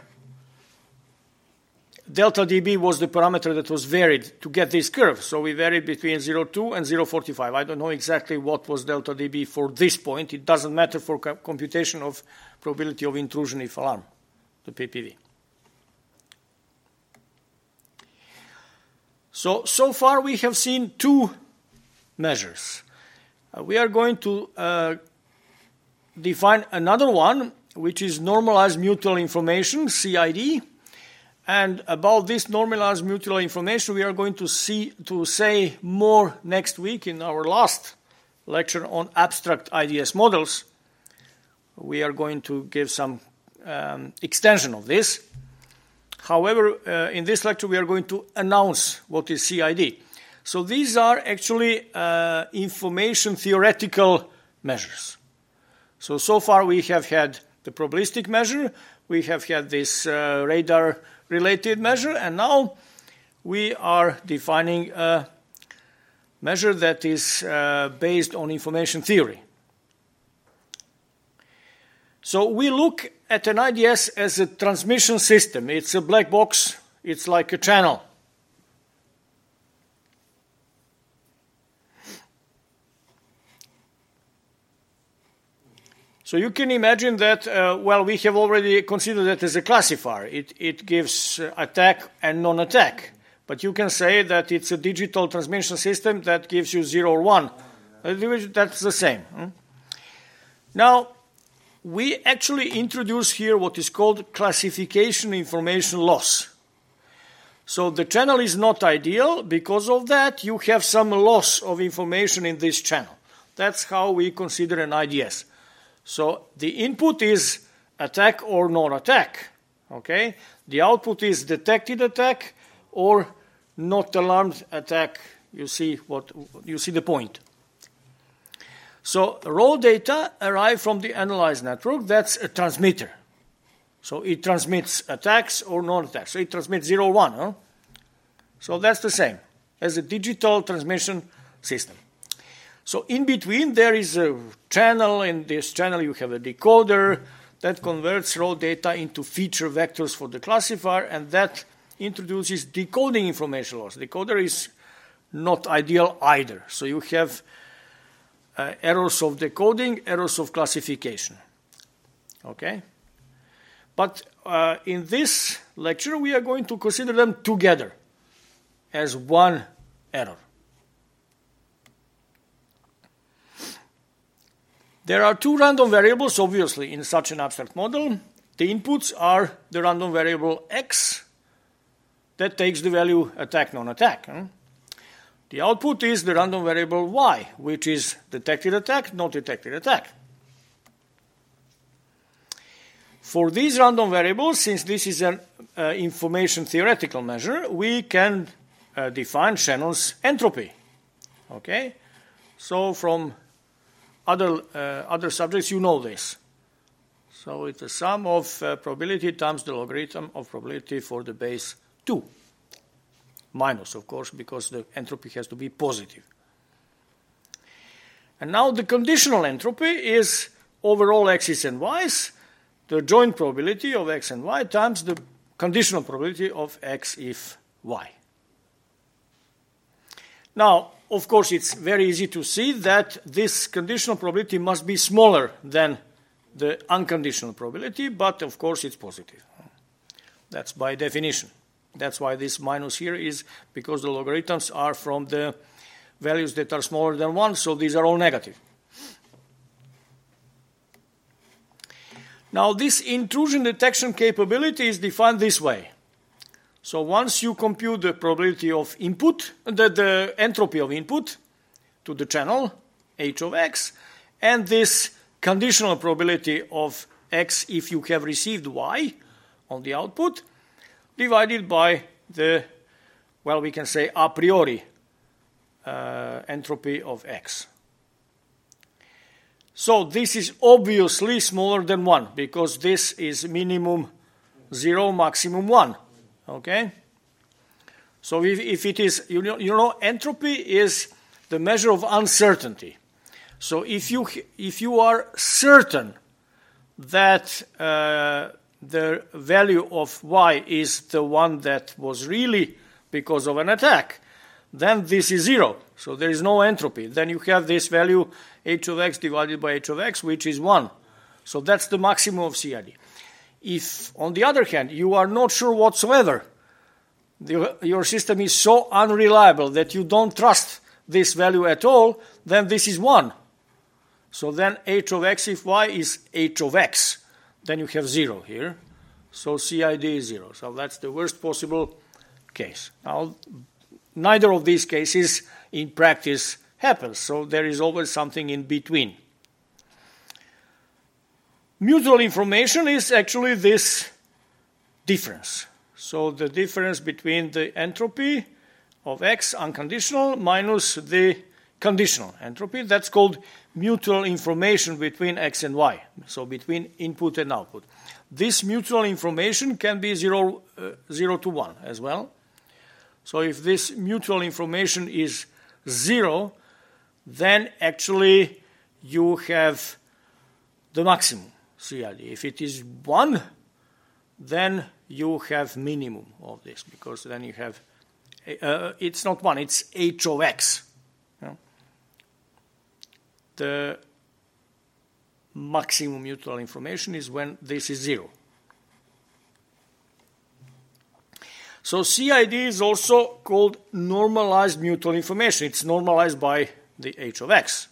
Delta dB was the parameter that was varied to get this curve. So we varied between 0.2 and 0.45. I don't know exactly what was delta dB for this point. It doesn't matter for computation of probability of intrusion if alarm, the PPV. So far we have seen two measures. We are going to define another one, which is normalized mutual information, CID. And about this normalized mutual information, we are going to say more next week in our last lecture on abstract IDS models. We are going to give some extension of this. However, in this lecture, we are going to announce what is CID. So these are actually information theoretical measures. So far we have had the probabilistic measure, we have had this radar-related measure, and now we are defining a measure that is based on information theory. So we look at an IDS as a transmission system. It's a black box. It's like a channel. So you can imagine that, we have already considered that as a classifier. It gives attack and non-attack. But you can say that it's a digital transmission system that gives you 0 or 1. That's the same. Now, we actually introduce here what is called classification information loss. So the channel is not ideal. Because of that, you have some loss of information in this channel. That's how we consider an IDS. So the input is attack or non-attack. Okay? The output is detected attack or not alarmed attack. You see the point. So raw data arrive from the analyzed network. That's a transmitter. So it transmits attacks or non-attacks. So it transmits 0 or 1. Huh? So that's the same as a digital transmission system. So in between there is a channel. In this channel you have a decoder that converts raw data into feature vectors for the classifier, and that introduces decoding information loss. Decoder is not ideal either. So you have errors of decoding, errors of classification. Okay? But in this lecture we are going to consider them together as one error. There are two random variables, obviously, in such an abstract model. The inputs are the random variable x that takes the value attack, non-attack. The output is the random variable y, which is detected attack, not detected attack. For these random variables, since this is an information theoretical measure, we can define Shannon's entropy. Okay? So from other subjects, you know this. So it's the sum of probability times the logarithm of probability for the base 2. Minus, of course, because the entropy has to be positive. And now the conditional entropy is over all x's and y's, the joint probability of x and y times the conditional probability of x if y. Now, of course, it's very easy to see that this conditional probability must be smaller than the unconditional probability, but of course it's positive. That's by definition. That's why this minus here is because the logarithms are from the values that are smaller than 1, so these are all negative. Now, this intrusion detection capability is defined this way. So once you compute the probability of input, the entropy of input to the channel, h of x, and this conditional probability of x if you have received y on the output, divided by the, well, we can say a priori entropy of x. So this is obviously smaller than 1, because this is minimum 0, maximum 1. Okay? So if it is, you know, entropy is the measure of uncertainty. So if you are certain that the value of y is the one that was really because of an attack, then this is 0. So there is no entropy. Then you have this value h of x divided by h of x, which is 1. So that's the maximum of CID. If, on the other hand, you are not sure whatsoever, your system is so unreliable that you don't trust this value at all, then this is 1. So then h of x if y is h of x. Then you have 0 here. So CID is 0. So that's the worst possible case. Now, neither of these cases in practice happens, so there is always something in between. Mutual information is actually this difference. So the difference between the entropy of x unconditional minus the conditional entropy, that's called mutual information between x and y, so between input and output. This mutual information can be 0 to 1 as well. So if this mutual information is 0, then actually you have the maximum CID. If it is 1, then you have minimum of this, because then you have, it's not 1, it's h of x. The maximum mutual information is when this is 0. So CID is also called normalized mutual information. It's normalized by the h of x.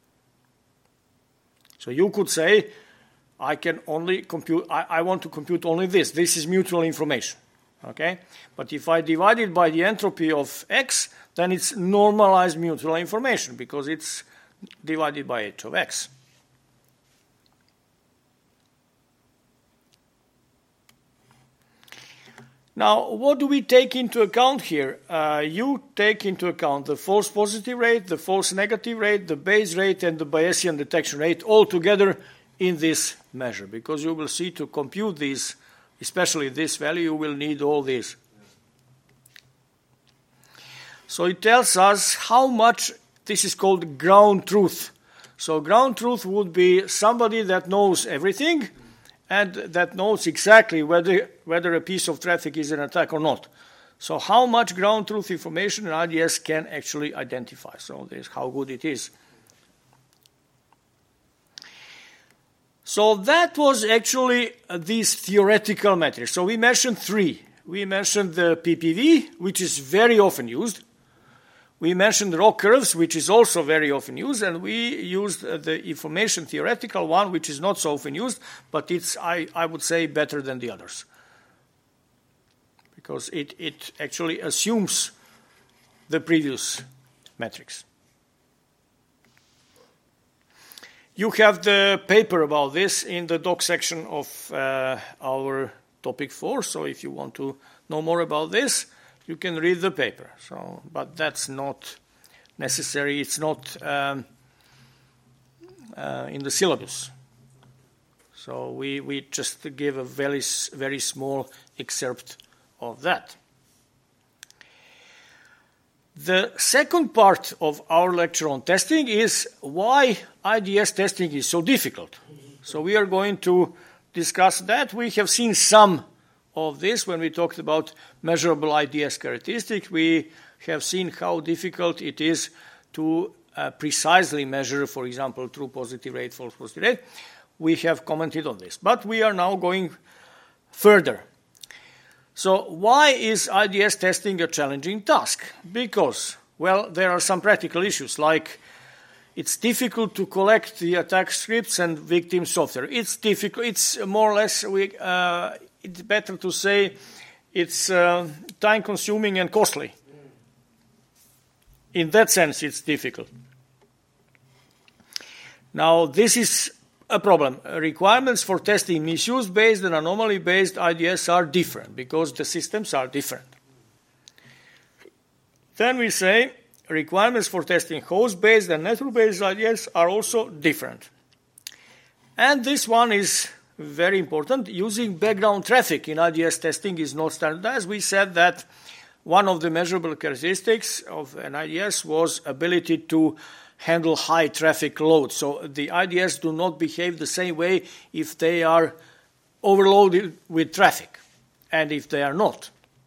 So you could say, I can only compute, I want to compute only this. This is mutual information. Okay? But if I divide it by the entropy of x, then it's normalized mutual information, because it's divided by h of x. Now, what do we take into account here? You take into account the false positive rate, the false negative rate, the Bayes rate, and the Bayesian detection rate all together in this measure, because you will see to compute these, especially this value, you will need all these. So it tells us how much, this is called ground truth. So ground truth would be somebody that knows everything, and that knows exactly whether a piece of traffic is an attack or not. So how much ground truth information an IDS can actually identify. So this is how good it is. So that was actually these theoretical metrics. So we mentioned 3. We mentioned the PPV, which is very often used. We mentioned ROC curves, which is also very often used, and we used the information theoretical one, which is not so often used, but it's, I would say, better than the others, because it actually assumes the previous metrics. You have the paper about this in the doc section of our topic 4, so if you want to know more about this, you can read the paper. So, but that's not necessary. It's not in the syllabus. So we just give a very small excerpt of that. The second part of our lecture on testing is why IDS testing is so difficult. So we are going to discuss that. We have seen some of this when we talked about measurable IDS characteristics. We have seen how difficult it is to precisely measure, for example, true positive rate, false positive rate. We have commented on this. But we are now going further. So why is IDS testing a challenging task? Because, well, there are some practical issues, like it's difficult to collect the attack scripts and victim software. It's difficult. It's more or less, it's better to say it's time-consuming and costly. In that sense, it's difficult. Now, this is a problem. Requirements for testing misuse-based and anomaly-based IDS are different because the systems are different. Then we say requirements for testing host-based and network-based IDS are also different. And this one is very important. Using background traffic in IDS testing is not standardized. We said that one of the measurable characteristics of an IDS was ability to handle high traffic load. So the IDS do not behave the same way if they are overloaded with traffic and if they are not.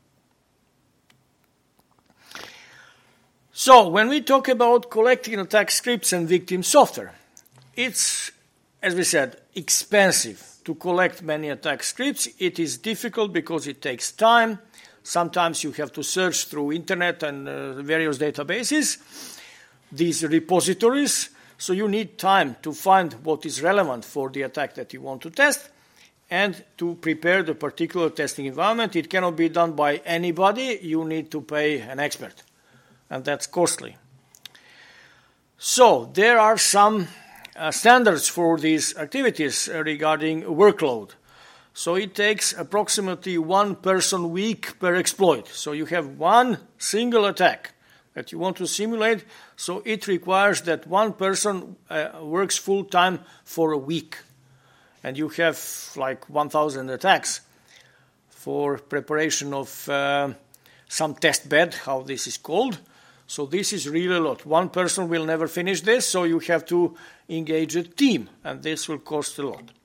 So when we talk about collecting attack scripts and victim software, it's, as we said, expensive to collect many attack scripts. It is difficult because it takes time. Sometimes you have to search through internet and various databases, these repositories, so you need time to find what is relevant for the attack that you want to test and to prepare the particular testing environment. It cannot be done by anybody. You need to pay an expert, and that's costly. So there are some standards for these activities regarding workload. So it takes approximately 1 person week per exploit. So you have one single attack that you want to simulate, so it requires that one person works full-time for a week. And you have like 1,000 attacks for preparation of some test bed, how this is called. So this is really a lot. One person will never finish this, so you have to engage a team, and this will cost a lot.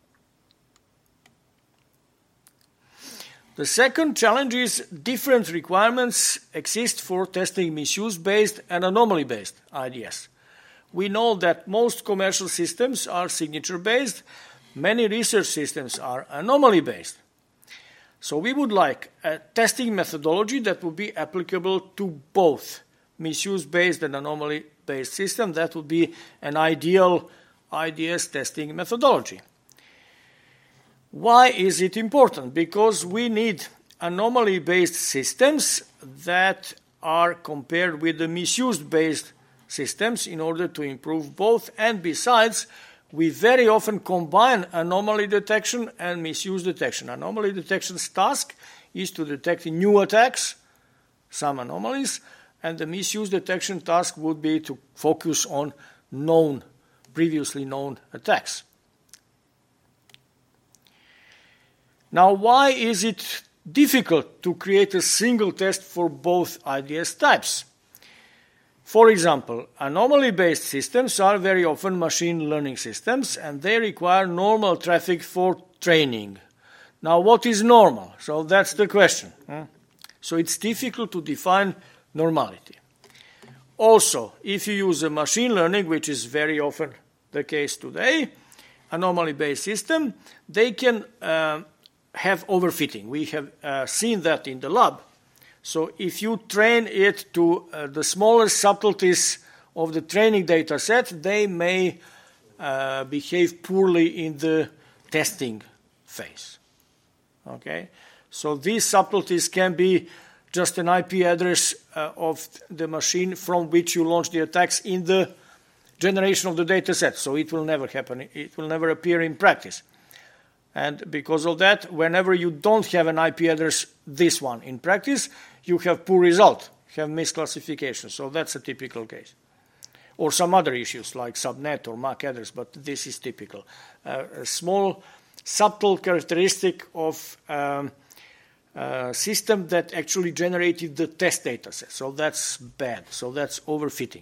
The second challenge is different requirements exist for testing misuse-based and anomaly-based IDS. We know that most commercial systems are signature-based. Many research systems are anomaly-based. So we would like a testing methodology that would be applicable to both misuse-based and anomaly-based systems. That would be an ideal IDS testing methodology. Why is it important? Because we need anomaly-based systems that are compared with the misuse-based systems in order to improve both. And besides, we very often combine anomaly detection and misuse detection. Anomaly detection's task is to detect new attacks, some anomalies, and the misuse detection task would be to focus on previously known attacks. Now, why is it difficult to create a single test for both IDS types? For example, anomaly-based systems are very often machine learning systems, and they require normal traffic for training. Now, what is normal? So that's the question. So it's difficult to define normality. Also, if you use a machine learning, which is very often the case today, anomaly-based system, they can have overfitting. We have seen that in the lab. So if you train it to the smallest subtleties of the training data set, they may behave poorly in the testing phase. Okay? So these subtleties can be just an IP address of the machine from which you launch the attacks in the generation of the data set, so it will never happen. It will never appear in practice. And because of that, whenever you don't have an IP address, this one, in practice, you have poor result, have misclassification. So that's a typical case. Or some other issues like subnet or MAC address, but this is typical. A small, subtle characteristic of system that actually generated the test data set. So that's bad. So that's overfitting.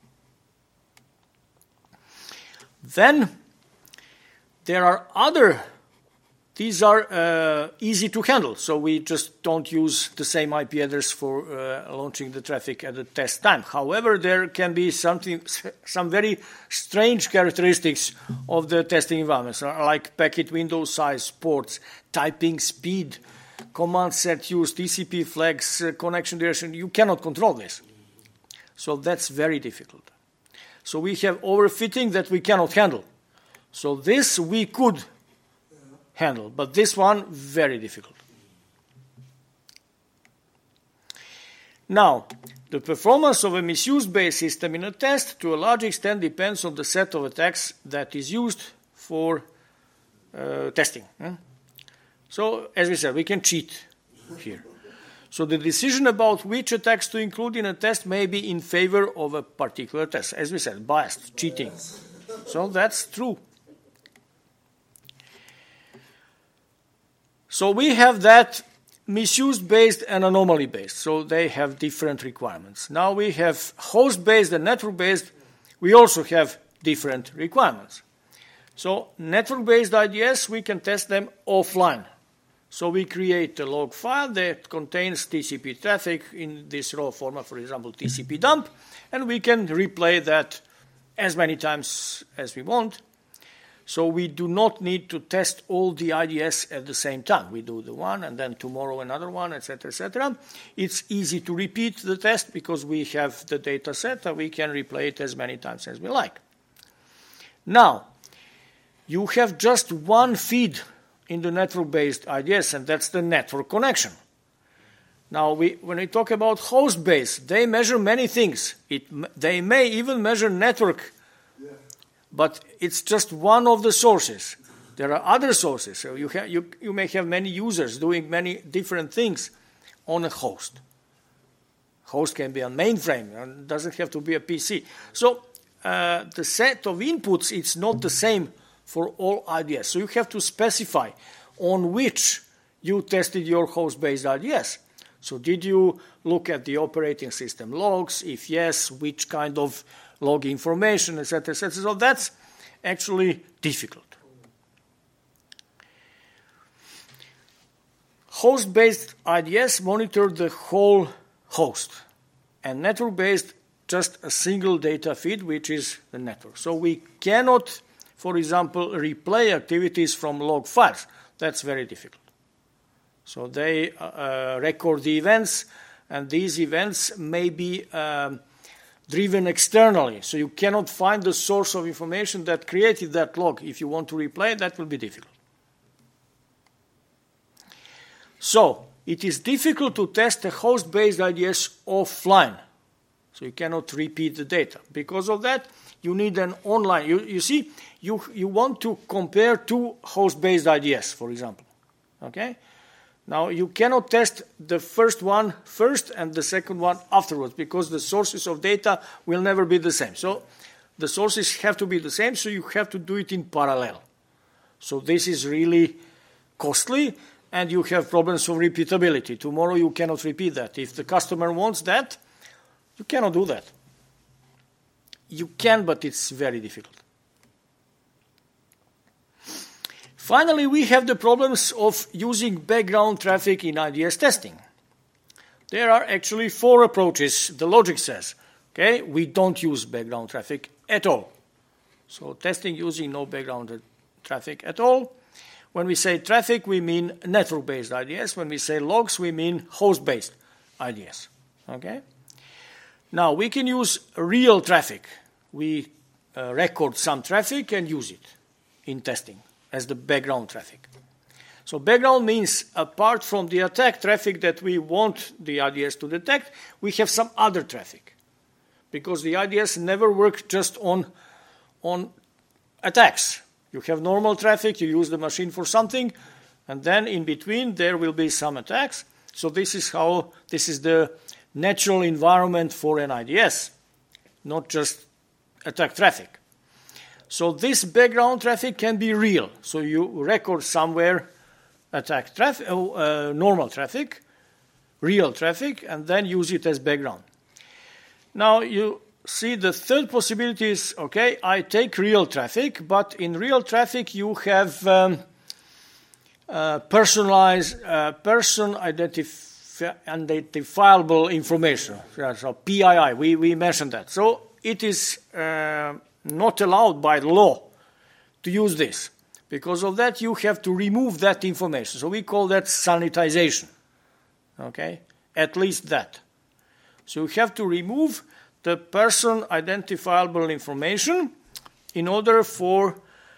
Then there are other, these are easy to handle. So we just don't use the same IP address for launching the traffic at the test time. However, there can be some very strange characteristics of the testing environments, like packet window size, ports, typing speed, command set use, TCP flags, connection duration. You cannot control this. So that's very difficult. So we have overfitting that we cannot handle. So this we could handle, but this one, very difficult. Now, the performance of a misuse-based system in a test to a large extent depends on the set of attacks that is used for testing. So, as we said, we can cheat here. So the decision about which attacks to include in a test may be in favor of a particular test. As we said, biased, cheating. So that's true. So we have that misuse-based and anomaly-based. So they have different requirements. Now we have host-based and network-based. We also have different requirements. So network-based IDS, we can test them offline. So we create a log file that contains TCP traffic in this raw format, for example, TCP dump, and we can replay that as many times as we want. So we do not need to test all the IDS at the same time. We do the one, and then tomorrow another one, etc., etc. It's easy to repeat the test because we have the data set, and we can replay it as many times as we like. Now, you have just one feed in the network-based IDS, and that's the network connection. Now, when we talk about host-based, they measure many things. They may even measure network, but it's just one of the sources. There are other sources. So you may have many users doing many different things on a host. Host can be a mainframe, and doesn't have to be a PC. So the set of inputs, it's not the same for all IDS. So you have to specify on which you tested your host-based IDS. So did you look at the operating system logs? If yes, which kind of log information, etc., etc. So that's actually difficult. Host-based IDS monitor the whole host, and network-based just a single data feed, which is the network. So we cannot, for example, replay activities from log files. That's very difficult. So they record the events, and these events may be driven externally. So you cannot find the source of information that created that log. If you want to replay, that will be difficult. So it is difficult to test a host-based IDS offline. So you cannot repeat the data. Because of that, you need an online. You see, you want to compare two host-based IDS, for example. Okay? Now, you cannot test the first one first and the second one afterwards because the sources of data will never be the same. So the sources have to be the same, so you have to do it in parallel. So this is really costly, and you have problems of repeatability. Tomorrow you cannot repeat that. If the customer wants that, you cannot do that. You can, but it's very difficult. Finally, we have the problems of using background traffic in IDS testing. There are actually 4 approaches, the logic says. Okay, we don't use background traffic at all. So testing using no background traffic at all. When we say traffic, we mean network-based IDS. When we say logs, we mean host-based IDS. Okay? Now, we can use real traffic. We record some traffic and use it in testing as the background traffic. So background means apart from the attack traffic that we want the IDS to detect, we have some other traffic. because the IDS never works just on attacks. You have normal traffic, you use the machine for something, and then in between there will be some attacks. So this is the natural environment for an IDS, not just attack traffic. So this background traffic can be real. So you record somewhere attack traffic, normal traffic, real traffic, and then use it as background. Now you see the third possibility is, okay, I take real traffic, but in real traffic you have personalized, person identifiable information, so PII, we mentioned that. So it is not allowed by law to use this. Because of that, you have to remove that information. So we call that sanitization, okay? At least that. So you have to remove the person identifiable information in order for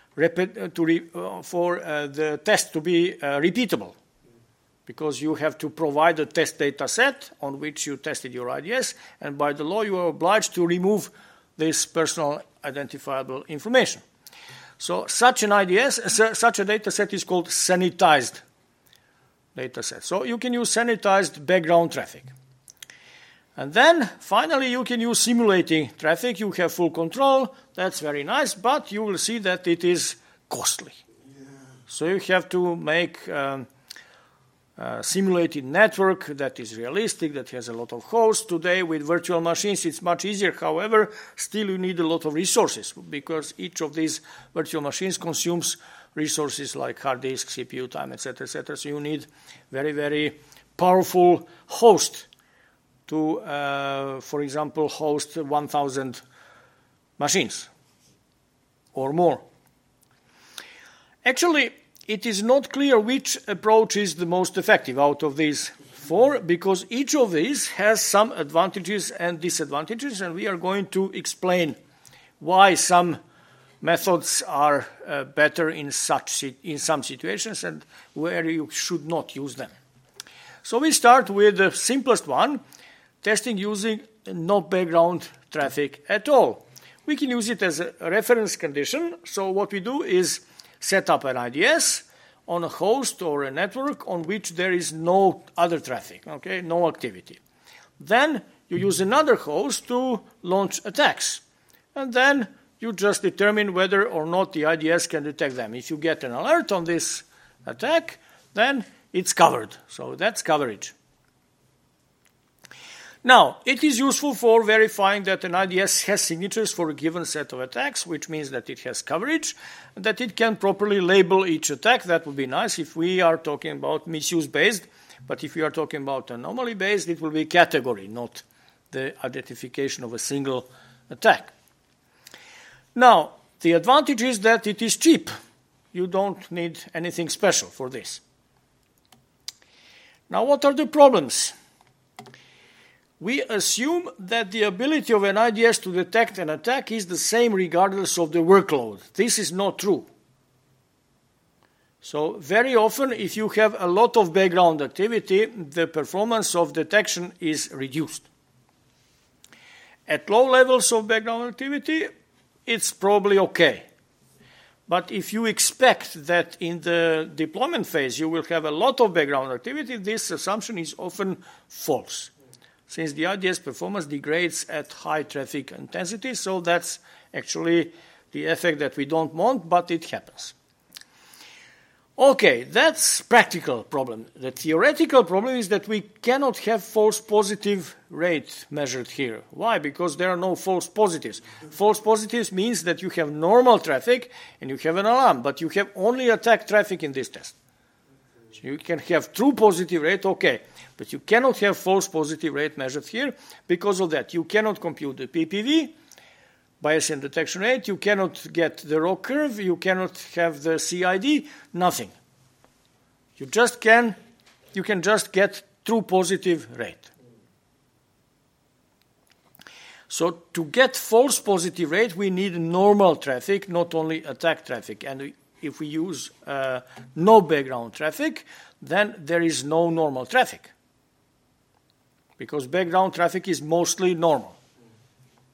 the test to be repeatable. Because you have to provide a test data set on which you tested your IDS, and by the law you are obliged to remove this personal identifiable information. So such an IDS, such a data set is called sanitized data set. So you can use sanitized background traffic. And then finally you can use simulating traffic. You have full control. That's very nice, but you will see that it is costly. Yeah. So you have to make simulated network that is realistic, that has a lot of hosts. Today with virtual machines it's much easier. However, still you need a lot of resources because each of these virtual machines consumes resources like hard disk, CPU time, etc., etc. So you need very, very powerful host to, for example, host 1,000 machines or more. Actually, it is not clear which approach is the most effective out of these four, because each of these has some advantages and disadvantages, and we are going to explain why some methods are better in some situations and where you should not use them. So we start with the simplest one, testing using no background traffic at all. We can use it as a reference condition. So what we do is set up an IDS on a host or a network on which there is no other traffic, okay, no activity. Then you use another host to launch attacks. And then you just determine whether or not the IDS can detect them. If you get an alert on this attack, then it's covered. So that's coverage. Now, it is useful for verifying that an IDS has signatures for a given set of attacks, which means that it has coverage, and that it can properly label each attack. That would be nice if we are talking about misuse-based, but if we are talking about anomaly-based, it will be category, not the identification of a single attack. Now, the advantage is that it is cheap. You don't need anything special for this. Now, what are the problems? We assume that the ability of an IDS to detect an attack is the same regardless of the workload. This is not true. So very often, if you have a lot of background activity, the performance of detection is reduced. At low levels of background activity, it's probably okay. But if you expect that in the deployment phase you will have a lot of background activity, this assumption is often false, since the IDS performance degrades at high traffic intensity. So that's actually the effect that we don't want, but it happens. Okay, that's practical problem. The theoretical problem is that we cannot have false positive rate measured here. Why? Because there are no false positives. False positives means that you have normal traffic and you have an alarm, but you have only attack traffic in this test. So you can have true positive rate, okay, but you cannot have false positive rate measured here because of that. You cannot compute the PPV, Bayesian detection rate, you cannot get the ROC curve, you cannot have the CID, nothing. You can just get true positive rate. So to get false positive rate, we need normal traffic, not only attack traffic. And if we use no background traffic, then there is no normal traffic, because background traffic is mostly normal.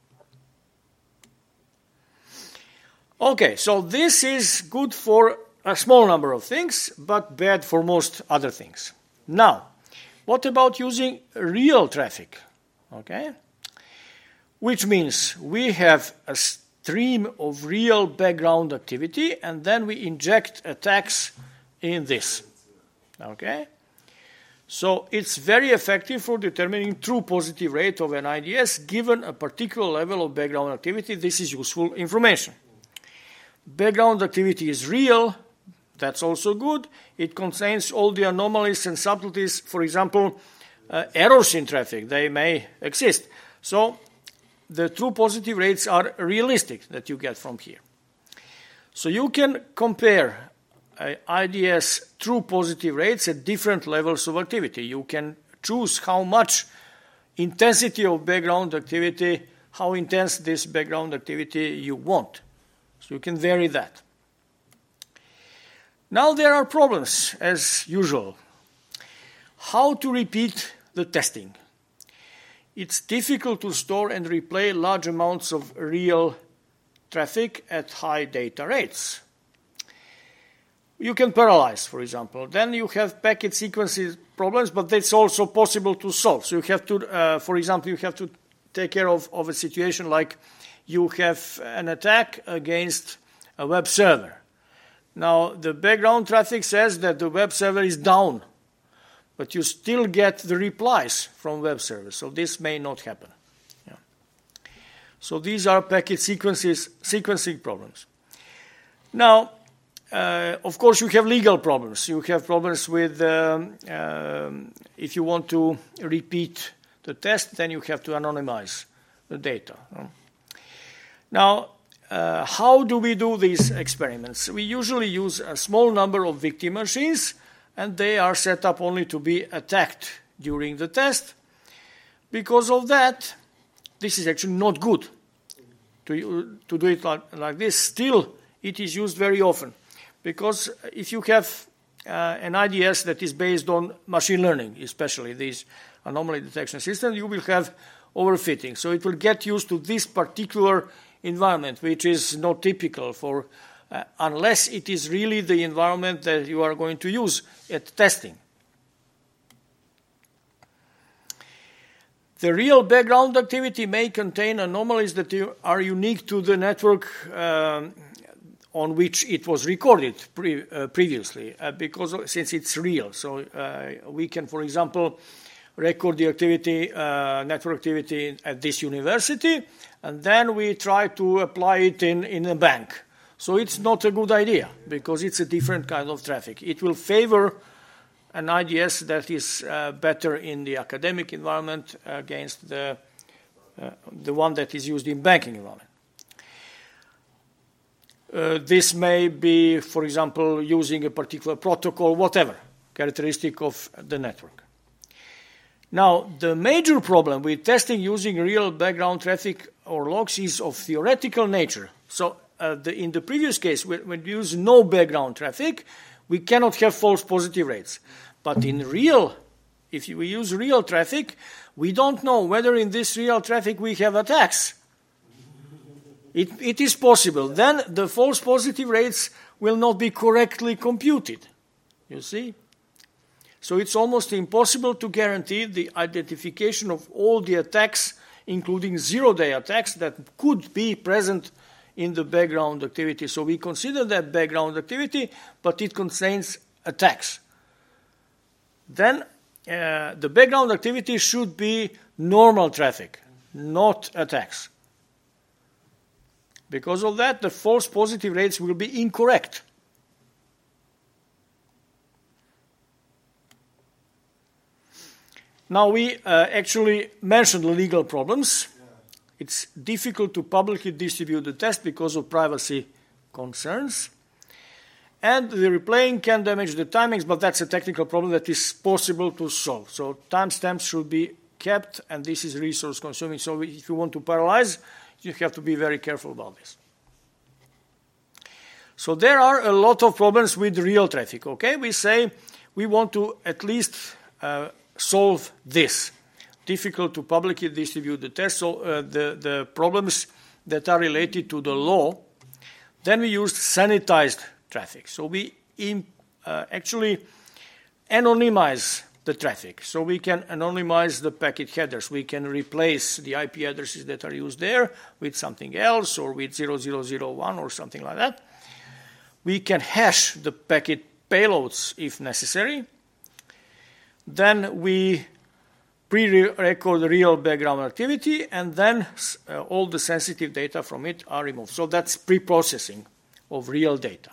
Okay, so this is good for a small number of things, but bad for most other things. Now, what about using real traffic? Okay, which means we have a stream of real background activity, and then we inject attacks in this. Okay, so it's very effective for determining true positive rate of an IDS given a particular level of background activity. This is useful information. Background activity is real. That's also good. It contains all the anomalies and subtleties. For example, errors in traffic. They may exist. So the true positive rates are realistic that you get from here. So you can compare IDS true positive rates at different levels of activity. You can choose how much intensity of background activity, how intense this background activity you want. So you can vary that. Now there are problems, as usual. How to repeat the testing? It's difficult to store and replay large amounts of real traffic at high data rates. You can parallelize, for example. Then you have packet sequences problems, but that's also possible to solve. So you have to, for example, you have to take care of a situation like you have an attack against a web server. Now, the background traffic says that the web server is down, but you still get the replies from web servers, so this may not happen. Yeah. So these are packet sequencing problems. Now, of course, you have legal problems. You have problems with, if you want to repeat the test, then you have to anonymize the data. Now, how do we do these experiments? We usually use a small number of victim machines, and they are set up only to be attacked during the test. Because of that, this is actually not good to do it like this. Still, it is used very often. Because if you have an IDS that is based on machine learning, especially these anomaly detection systems, you will have overfitting. So it will get used to this particular environment, which is not typical for, unless it is really the environment that you are going to use at testing. The real background activity may contain anomalies that are unique to the network on which it was recorded previously, since it's real. So we can, for example, record the activity, network activity at this university, and then we try to apply it in a bank. So it's not a good idea, because it's a different kind of traffic. It will favor an IDS that is better in the academic environment against the one that is used in banking environment. This may be, for example, using a particular protocol, whatever, characteristic of the network. Now, the major problem with testing using real background traffic or logs is of theoretical nature. So in the previous case, when we use no background traffic, we cannot have false positive rates. But in real, if we use real traffic, we don't know whether in this real traffic we have attacks. It is possible. Then the false positive rates will not be correctly computed. You see? So it's almost impossible to guarantee the identification of all the attacks, including zero-day attacks that could be present in the background activity. So we consider that background activity, but it contains attacks. Then the background activity should be normal traffic, not attacks. Because of that, the false positive rates will be incorrect. Now we actually mentioned legal problems. It's difficult to publicly distribute the test because of privacy concerns. And the replaying can damage the timings, but that's a technical problem that is possible to solve. So timestamps should be kept, and this is resource consuming. So if you want to parallelize, you have to be very careful about this. So there are a lot of problems with real traffic, okay? We say we want to at least solve this. Difficult to publicly distribute the test, so the problems that are related to the law, Then we used sanitized traffic. So we actually anonymize the traffic. So we can anonymize the packet headers. We can replace the IP addresses that are used there with something else, or with 0001 or something like that. We can hash the packet payloads if necessary. Then we pre-record the real background activity, and then all the sensitive data from it are removed. So that's pre-processing of real data.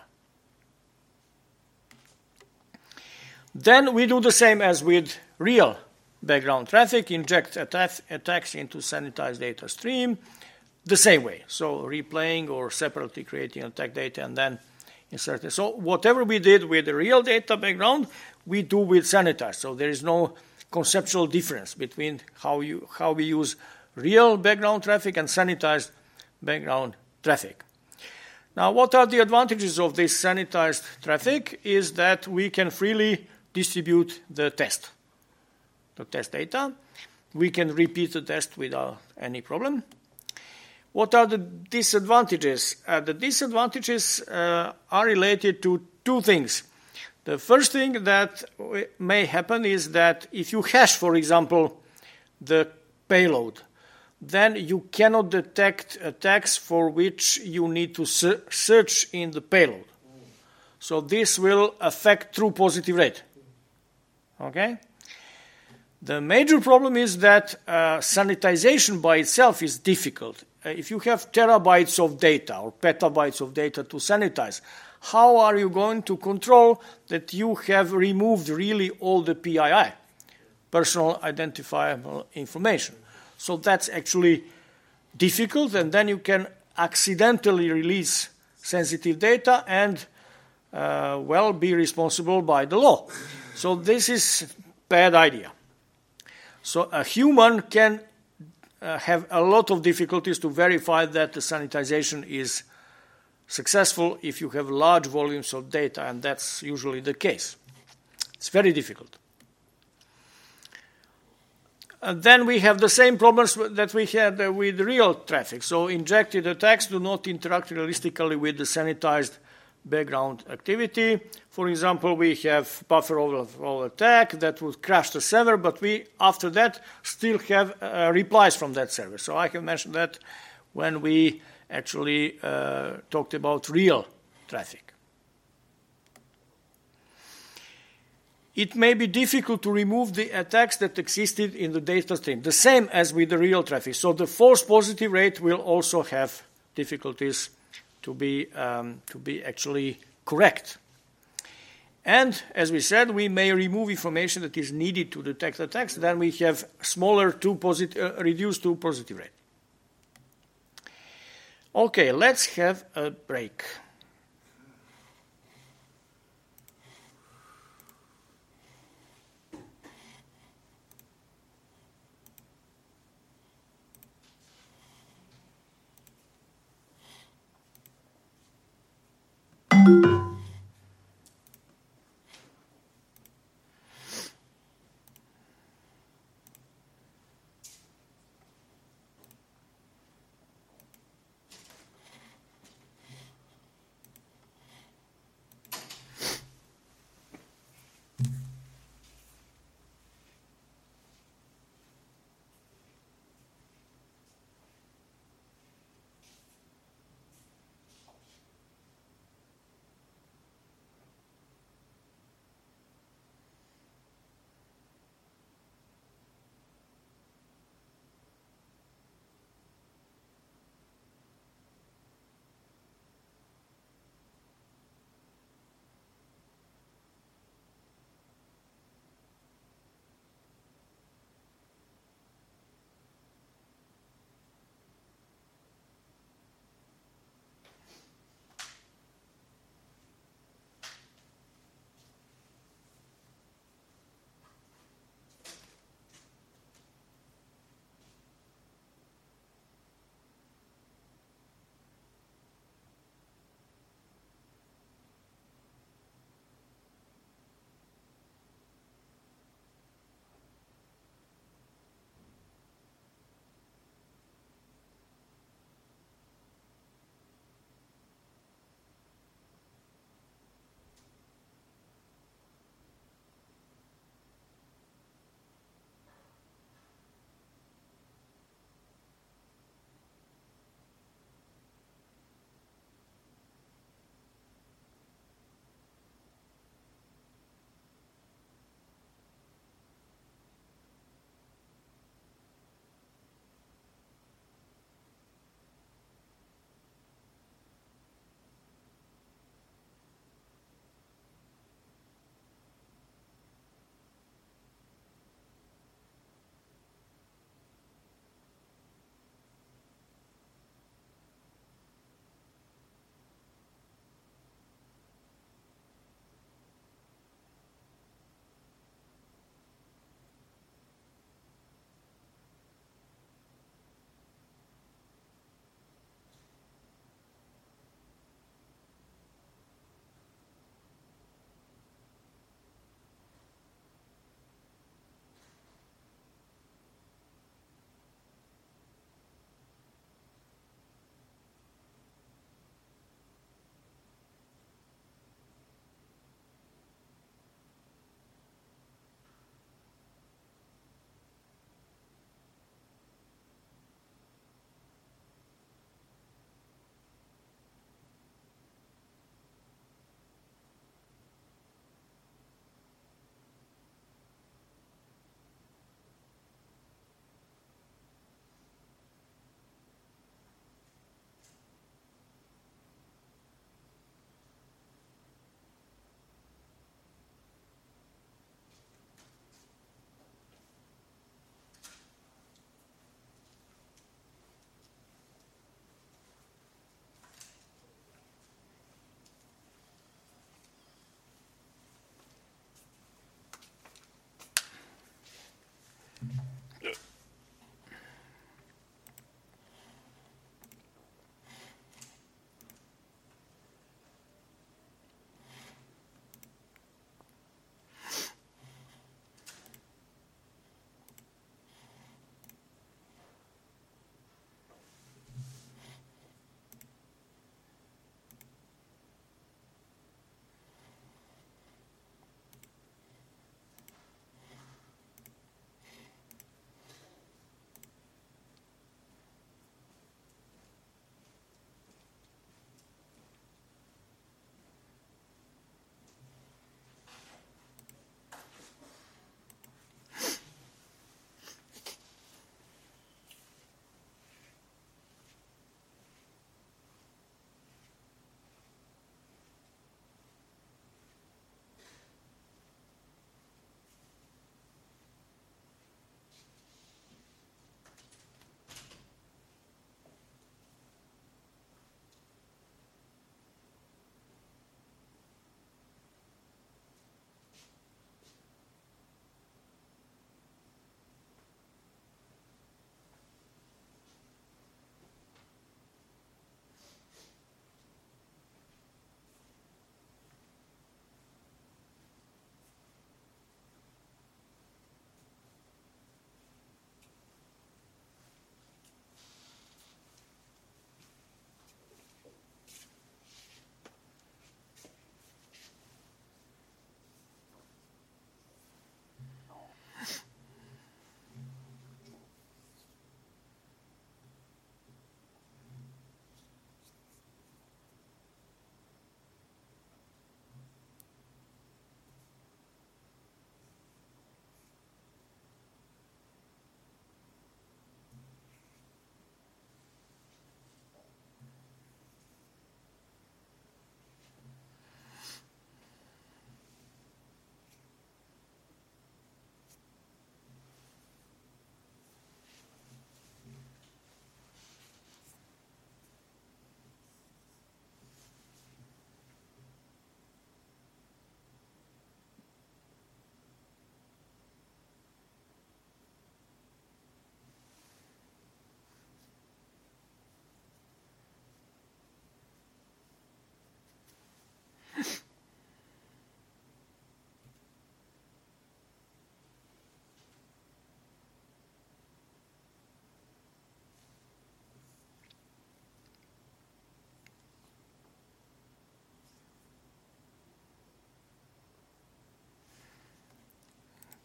Then we do the same as with real background traffic, inject attacks into sanitized data stream the same way. So replaying or separately creating attack data and then inserting. So whatever we did with the real data background, we do with sanitized. So there is no conceptual difference between how we use real background traffic and sanitized background traffic. Now, what are the advantages of this sanitized traffic is that we can freely distribute the test data. We can repeat the test without any problem. What are the disadvantages? The disadvantages are related to two things. The first thing that may happen is that if you hash, for example, the payload, then you cannot detect attacks for which you need to search in the payload. So this will affect true positive rate. Okay? The major problem is that sanitization by itself is difficult. If you have terabytes of data or petabytes of data to sanitize, how are you going to control that you have removed really all the PII, personal identifiable information? So that's actually difficult, and then you can accidentally release sensitive data and, be responsible by the law. So this is a bad idea. So a human can have a lot of difficulties to verify that the sanitization is successful if you have large volumes of data, and that's usually the case. It's very difficult. And then we have the same problems that we had with real traffic. So injected attacks do not interact realistically with the sanitized background activity. For example, we have buffer overflow attack that would crash the server, but we, after that, still have replies from that server. So I have mentioned that when we actually talked about real traffic. It may be difficult to remove the attacks that existed in the data stream, the same as with the real traffic. So the false positive rate will also have difficulties to be actually correct. And as we said, we may remove information that is needed to detect attacks. Then we have smaller reduced to positive rate. Okay, let's have a break.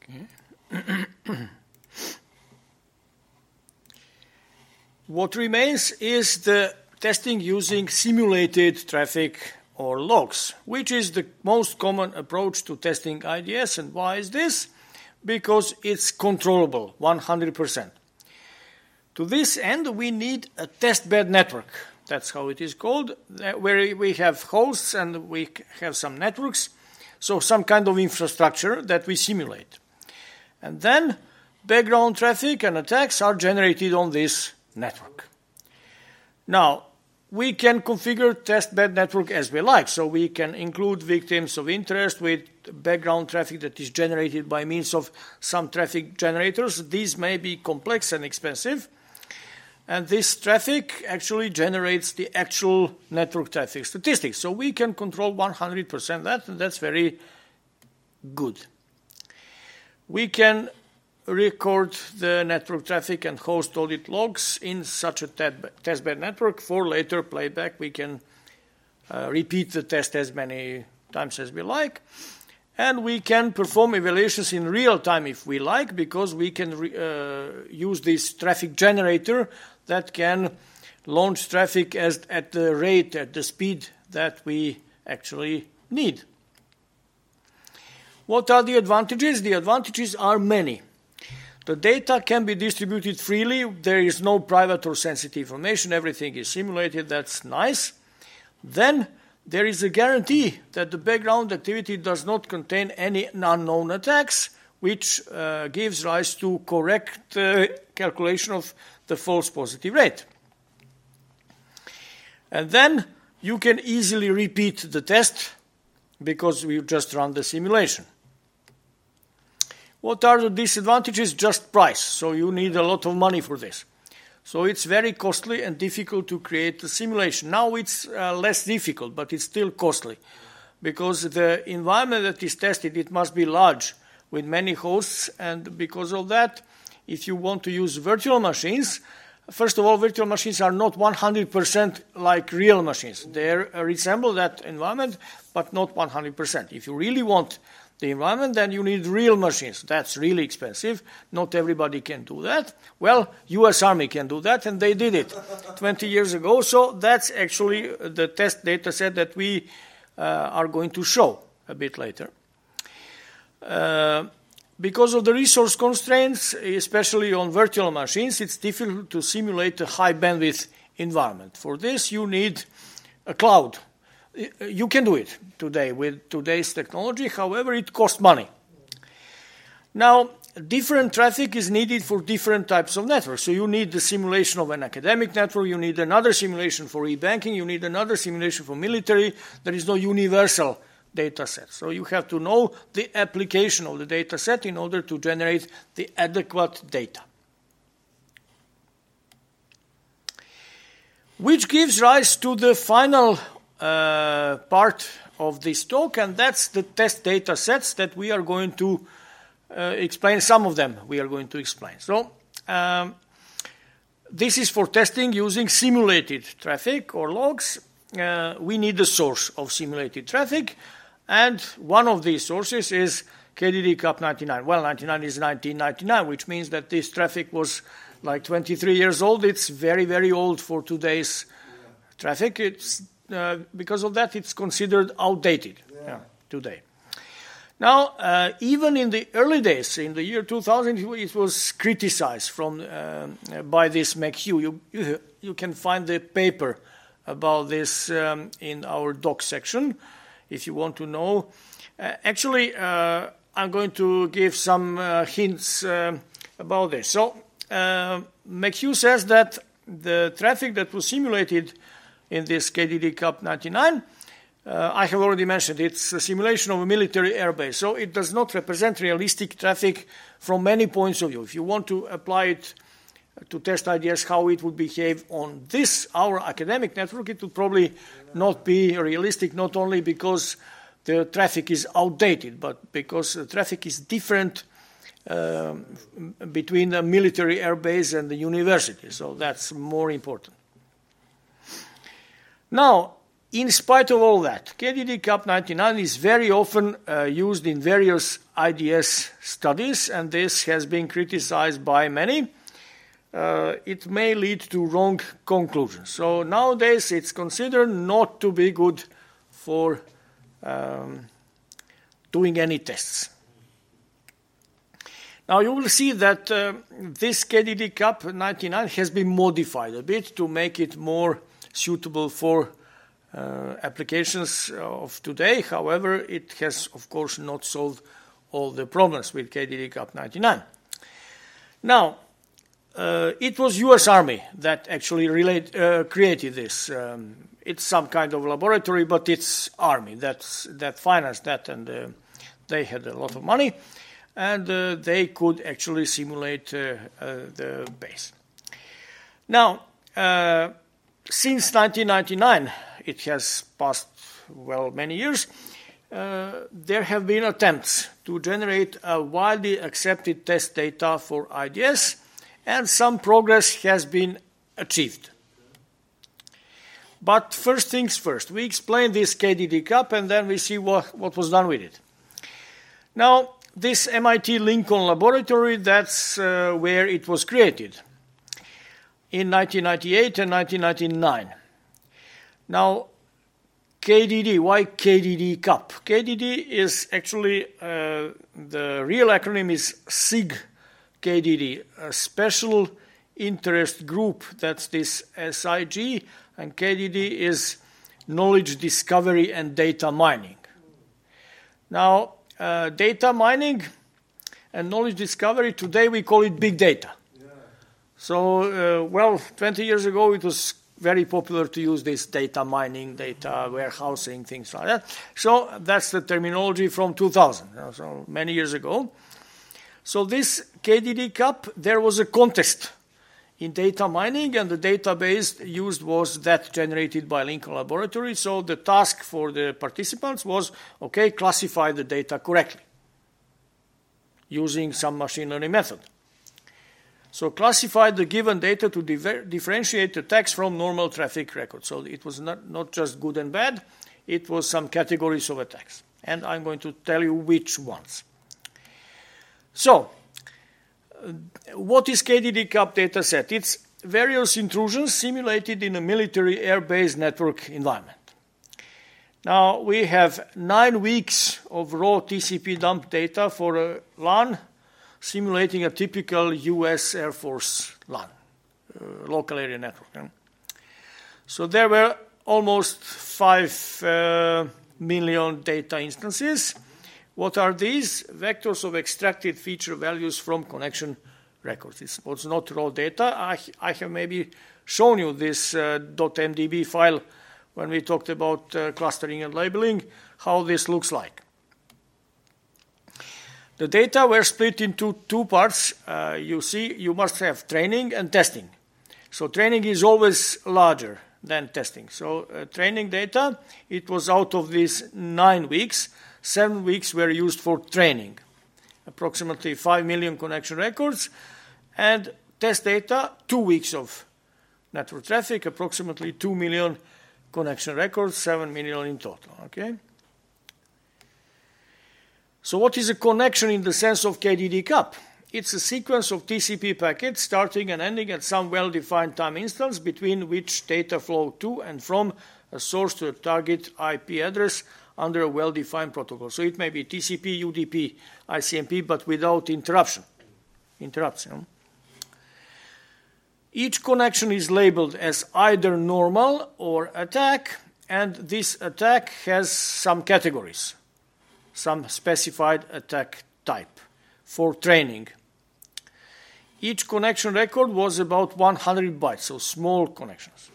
What remains is the testing using simulated traffic or logs, which is the most common approach to testing IDS. And why is this? Because it's controllable 100%. To this end, we need a testbed network. That's how it is called, where we have hosts and we have some networks, so some kind of infrastructure that we simulate. And then background traffic and attacks are generated on this network. Now, we can configure testbed network as we like, so we can include victims of interest with background traffic that is generated by means of some traffic generators. These may be complex and expensive, and this traffic actually generates the actual network traffic statistics. So we can control 100% that, and that's very good. We can record the network traffic and host audit logs in such a testbed network. For later playback, we can repeat the test as many times as we like. And we can perform evaluations in real time if we like, because we can use this traffic generator that can launch traffic at the rate, at the speed that we actually need. What are the advantages? The advantages are many. The data can be distributed freely. There is no private or sensitive information. Everything is simulated. That's nice. Then there is a guarantee that the background activity does not contain any unknown attacks, which gives rise to correct calculation of the false positive rate. And then you can easily repeat the test because we just run the simulation. What are the disadvantages? Just price. So you need a lot of money for this. So it's very costly and difficult to create a simulation. Now it's less difficult, but it's still costly, because the environment that is tested, it must be large with many hosts, and because of that, if you want to use virtual machines, first of all, virtual machines are not 100% like real machines. They resemble that environment, but not 100%. If you really want the environment, then you need real machines. That's really expensive. Not everybody can do that. Well, US Army can do that, and they did it 20 years ago. So that's actually the test data set that we are going to show a bit later. Because of the resource constraints, especially on virtual machines, it's difficult to simulate a high bandwidth environment. For this, you need a cloud. You can do it today with today's technology, however, it costs money. Now, different traffic is needed for different types of networks. So you need the simulation of an academic network, you need another simulation for e-banking, you need another simulation for military. There is no universal data set. So you have to know the application of the data set in order to generate the adequate data. Which gives rise to the final part of this talk, and that's the test data sets that we are going to explain. Some of them we are going to explain. So this is for testing using simulated traffic or logs. We need the source of simulated traffic, and one of these sources is KDD CUP 99. Well, 99 is 1999, which means that this traffic was like 23 years old. It's very, very old for today's traffic. It's because of that, it's considered outdated today. Now, even in the early days, in the year 2000, it was criticized by this McHugh. You can find the paper about this in our doc section, if you want to know. Actually, I'm going to give some hints about this. So, McHugh says that the traffic that was simulated in this KDD CUP 99, I have already mentioned, it's a simulation of a military airbase. So it does not represent realistic traffic from many points of view. If you want to apply it to test IDS how it would behave on this, our academic network, it would probably not be realistic, not only because the traffic is outdated, but because the traffic is different between the military airbase and the university. So that's more important. Now, In spite of all that, KDD-CAP99 is very often used in various IDS studies, and this has been criticized by many. It may lead to wrong conclusions. So nowadays it's considered not to be good for doing any tests. Now you will see that this KDD-CAP99 has been modified a bit to make it more suitable for applications of today. However, it has, of course, not solved all the problems with KDD-CAP99. Now, it was U.S. Army that actually created this. It's some kind of laboratory, but it's Army that financed that, and they had a lot of money, and they could actually simulate the base. Now, since 1999, it has passed, well, many years, there have been attempts to generate a widely accepted test data for IDS, and some progress has been achieved. But first things first, we explain this KDD-CAP, and then we see what was done with it. Now, this MIT Lincoln Laboratory, that's where it was created in 1998 and 1999. Now, KDD, why KDD-CAP? KDD is actually, the real acronym is SIG KDD, a special interest group, that's this SIG, and KDD is knowledge discovery and data mining. Now, data mining and knowledge discovery, today we call it big data. Yeah. So, well, 20 years ago it was very popular to use this data mining, data warehousing, things like that. So that's the terminology from 2000, so many years ago. So this KDD-CAP, there was a contest in data mining, and the database used was that generated by Lincoln Laboratory. So the task for the participants was, okay, classify the data correctly using some machine learning method. So classify the given data to differentiate the text from normal traffic records. So it was not just good and bad, it was some categories of attacks. And I'm going to tell you which ones. So, what is KDD-CAP dataset? It's various intrusions simulated in a military air-based network environment. Now, we have 9 weeks of raw TCP dump data for a LAN, simulating a typical US Air Force LAN, local area network. So there were almost 5 million data instances. What are these? Vectors of extracted feature values from connection records. It was not raw data. I have maybe shown you this .mdb file when we talked about clustering and labeling, how this looks like. The data were split into 2 parts. You see, you must have training and testing. So training is always larger than testing. So training data, it was out of these 9 weeks, 7 weeks were used for training, approximately 5 million connection records, and test data, 2 weeks of network traffic, approximately 2 million connection records, 7 million in total, okay? So what is a connection in the sense of KDD-CAP? It's a sequence of TCP packets starting and ending at some well-defined time instance between which data flow to and from a source to a target IP address under a well-defined protocol. So it may be TCP, UDP, ICMP, but without interruption. Each connection is labeled as either normal or attack, and this attack has some categories, some specified attack type for training. Each connection record was about 100 bytes, so small connections.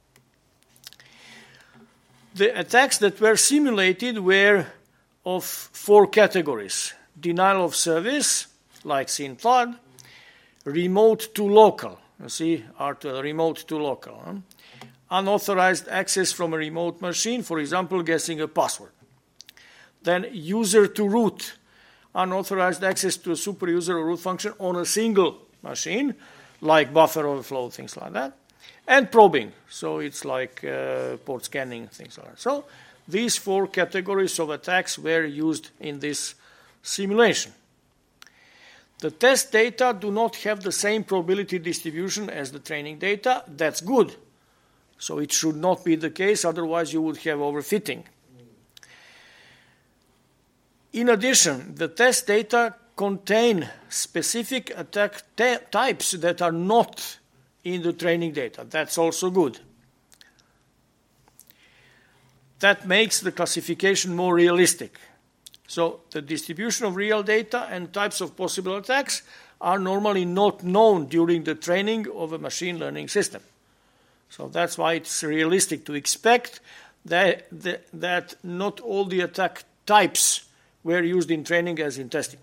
The attacks that were simulated were of 4 categories: denial of service, like SYNFLOOD, remote to local, you see, R2L, remote to local, unauthorized access from a remote machine, for example, guessing a password. Then user to root, unauthorized access to a superuser or root function on a single machine, like buffer overflow, things like that. and probing. So it's like port scanning, things like that. So these 4 categories of attacks were used in this simulation. The test data do not have the same probability distribution as the training data. That's good. So it should not be the case, otherwise you would have overfitting. In addition, the test data contain specific attack types that are not in the training data. That's also good. That makes the classification more realistic. So the distribution of real data and types of possible attacks are normally not known during the training of a machine learning system. So that's why it's realistic to expect that not all the attack types were used in training as in testing.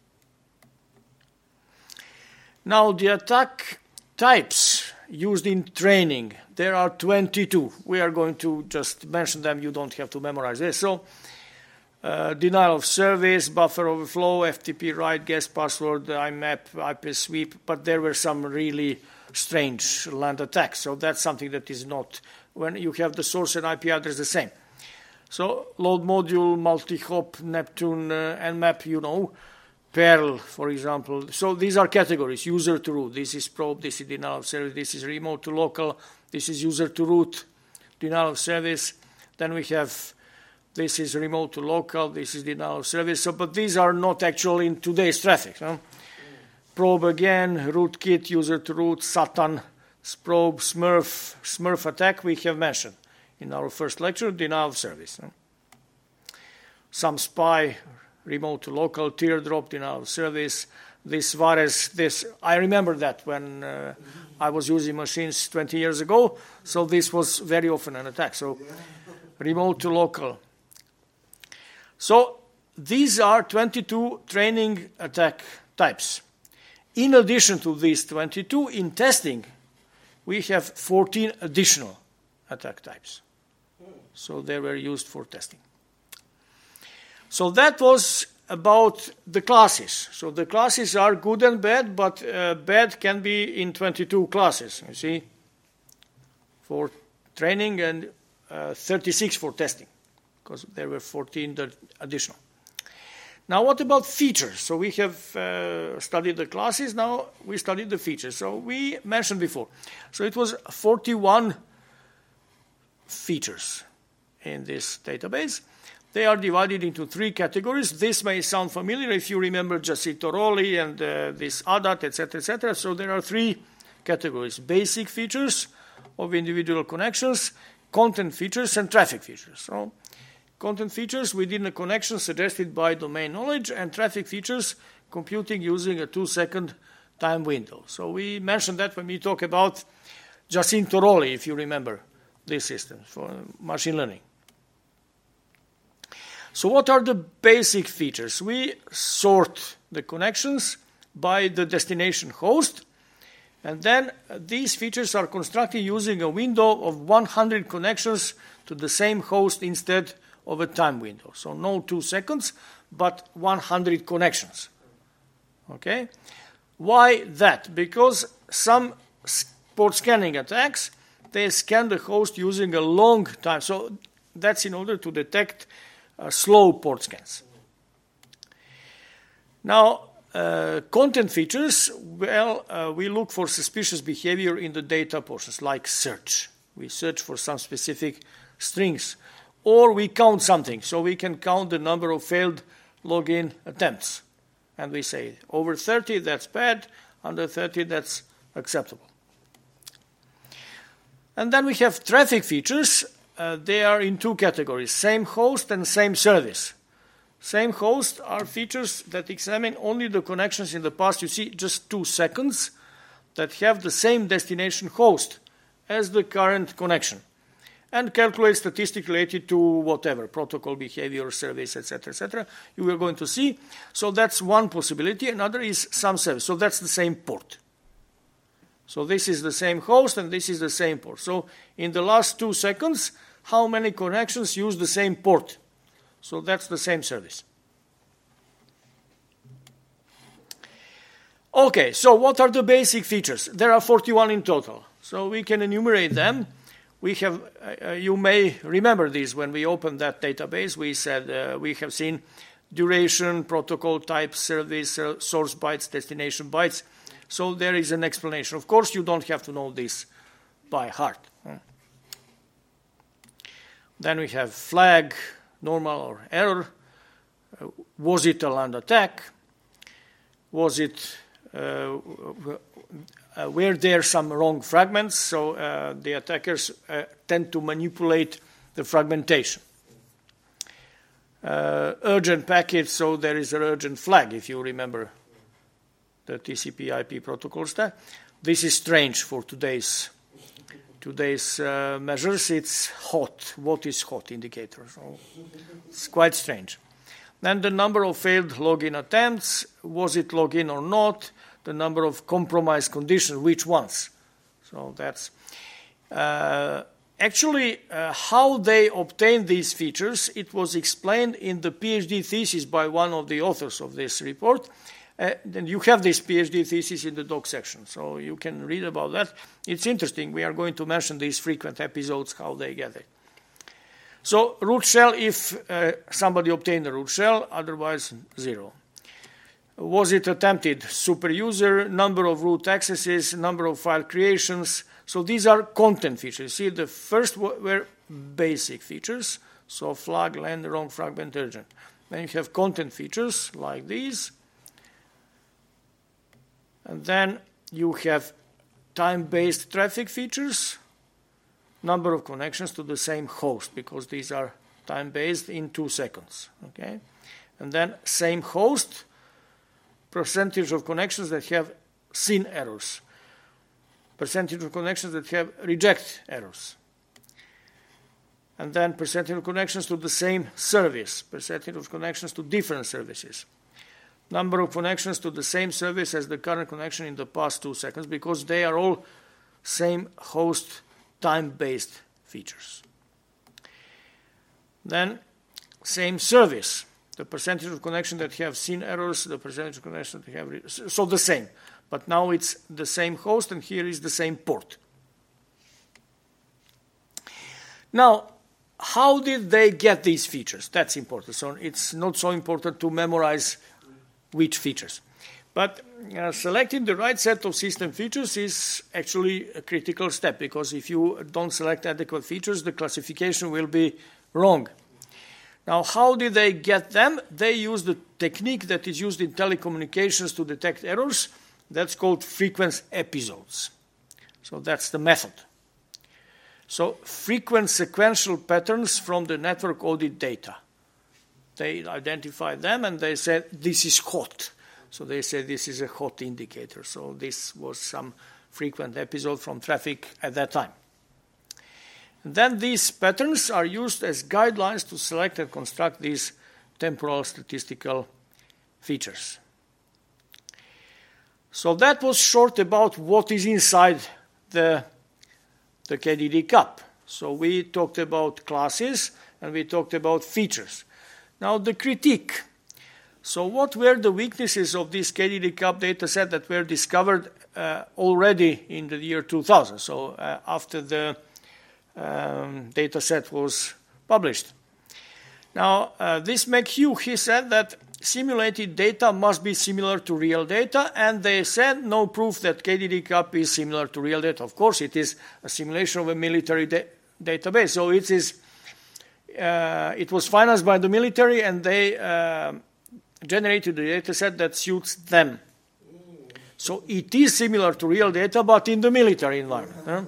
Now, the attack types used in training, there are 22. We are going to just mention them. You don't have to memorize this. So, denial of service, buffer overflow, FTP write, guess password, IMAP, IP sweep, but there were some really strange land attacks. So that's something that is not, when you have the source and IP address the same. So load module, multi-hop, Neptune, Nmap, you know, Perl, for example. So these are categories, user to root. This is probe, this is denial of service, this is remote to local, this is user to root, denial of service. Then we have, this is remote to local, this is denial of service. So, but these are not actually in today's traffic. No? Probe again, rootkit, user to root, Satan, probe, Smurf attack we have mentioned in our first lecture, denial of service. Some spy, remote to local, teardrop, denial of service. This Vares, this, I remember that when I was using machines 20 years ago, so this was very often an attack. So remote to local. So these are 22 training attack types. In addition to these 22, in testing, we have 14 additional attack types. So they were used for testing. So that was about the classes. So the classes are good and bad, but bad can be in 22 classes, you see, for training and 36 for testing, because there were 14 additional. Now, what about features? So we have studied the classes. Now we studied the features. So we mentioned before. So it was 41 features in this database. They are divided into 3 categories. This may sound familiar if you remember Jacinto Rowley and this ADAT, etc., etc. So there are 3 categories: basic features of individual connections, content features, and traffic features. So content features within a connection suggested by domain knowledge, and traffic features computing using a 2-second time window. So we mentioned that when we talk about Jacinto Rowley, if you remember this system for machine learning. So what are the basic features? We sort the connections by the destination host, and then these features are constructed using a window of 100 connections to the same host instead of a time window. So no 2 seconds, but 100 connections. Okay? Why that? Because some port scanning attacks, they scan the host using a long time. So that's in order to detect slow port scans. Now, content features, well, we look for suspicious behavior in the data portions, like search. We search for some specific strings. Or we count something, so we can count the number of failed login attempts. And we say, over 30, that's bad, under 30, that's acceptable. And then we have traffic features. They are in 2 categories, same host and same service. Same host are features that examine only the connections in the past, you see, just 2 seconds, that have the same destination host as the current connection, and calculate statistics related to whatever, protocol, behavior, service, etc., etc. You are going to see. So that's one possibility. Another is some service. So that's the same port. So this is the same host, and this is the same port. So in the last 2 seconds, how many connections use the same port? So that's the same service. Okay, so what are the basic features? There are 41 in total. So we can enumerate them. We have, you may remember this when we opened that database. We said we have seen duration, protocol type, service, source bytes, destination bytes. So there is an explanation. Of course, you don't have to know this by heart. Then we have flag, normal or error. Was it a land attack? Was it were there some wrong fragments? So the attackers tend to manipulate the fragmentation. Urgent packets, so there is an urgent flag, if you remember the TCP/IP protocol stack. This is strange for today's measures. It's hot. What is hot indicator? So it's quite strange. Then the number of failed login attempts. Was it login or not? The number of compromise conditions, which ones? So that's actually how they obtained these features. It was explained in the PhD thesis by one of the authors of this report. Then you have this PhD thesis in the doc section, so you can read about that. It's interesting. We are going to mention these frequent episodes, how they get it. So root shell, if somebody obtained the root shell, otherwise 0. Was it attempted? Super user, number of root accesses, number of file creations. So these are content features. See, the first were basic features. So flag, land, wrong, fragment, urgent. Then you have content features like these. And then you have time-based traffic features, number of connections to the same host, because these are time-based in 2 seconds. Okay? And then same host, percentage of connections that have SYN errors, percentage of connections that have reject errors, and then percentage of connections to the same service, percentage of connections to different services, number of connections to the same service as the current connection in the past 2 seconds, because they are all same host time-based features. Then same service, the percentage of connection that have SYN errors, the percentage of connection that have, so the same. But now it's the same host, and here is the same port. Now, how did they get these features? That's important. So it's not so important to memorize which features. But selecting the right set of system features is actually a critical step, because if you don't select adequate features, the classification will be wrong. Now, how did they get them? They used the technique that is used in telecommunications to detect errors. That's called frequent episodes. So that's the method. So frequent sequential patterns from the network audit data. They identified them and they said, this is hot. So they said this is a hot indicator. So this was some frequent episode from traffic at that time. And then these patterns are used as guidelines to select and construct these temporal statistical features. So that was short about what is inside the KDD cup. So we talked about classes and we talked about features. Now the critique. So what were the weaknesses of this KDD cup dataset that were discovered already in the year 2000? So after the dataset was published. Now this McHugh, he said that simulated data must be similar to real data, and they said no proof that KDD cup is similar to real data. Of course, it is a simulation of a military database. So it is. It was financed by the military, and they generated a data set that suits them. So it is similar to real data, but in the military environment.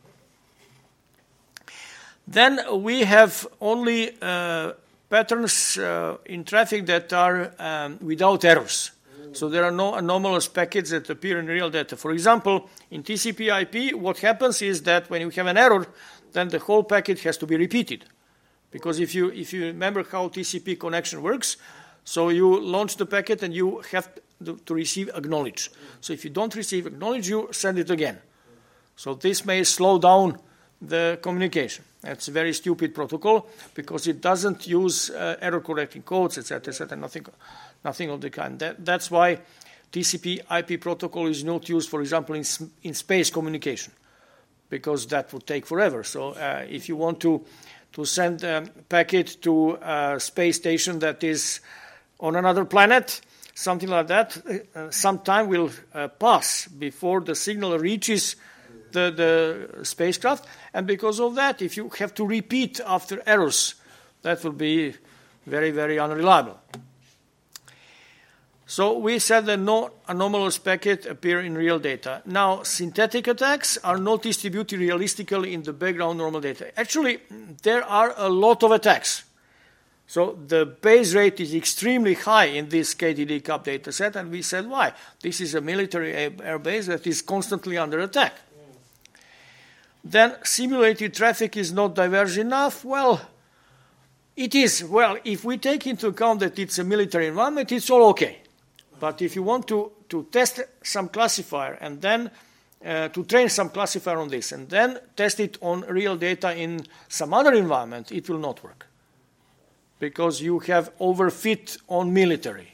Then we have only patterns in traffic that are without errors. So there are no anomalous packets that appear in real data. For example, in TCP/IP, what happens is that when you have an error, then the whole packet has to be repeated. Because if you remember how TCP connection works, so you launch the packet and you have to receive acknowledge. So if you don't receive acknowledge, you send it again. So this may slow down the communication. That's a very stupid protocol because it doesn't use error correcting codes, etc., nothing of the kind. That's why TCP/IP protocol is not used, for example, in space communication, because that would take forever. So if you want to send a packet to a space station that is on another planet, something like that, some time will pass before the signal reaches the spacecraft. And because of that, if you have to repeat after errors, that will be very, very unreliable. So we said that no anomalous packet appear in real data. Now, synthetic attacks are not distributed realistically in the background normal data. Actually, there are a lot of attacks. So the base rate is extremely high in this KDD CUP data set, and we said why? This is a military air base that is constantly under attack. Then simulated traffic is not diverse enough. Well, it is. Well, if we take into account that it's a military environment, it's all okay. But if you want to test some classifier and then to train some classifier on this and then test it on real data in some other environment, it will not work. Because you have overfit on military.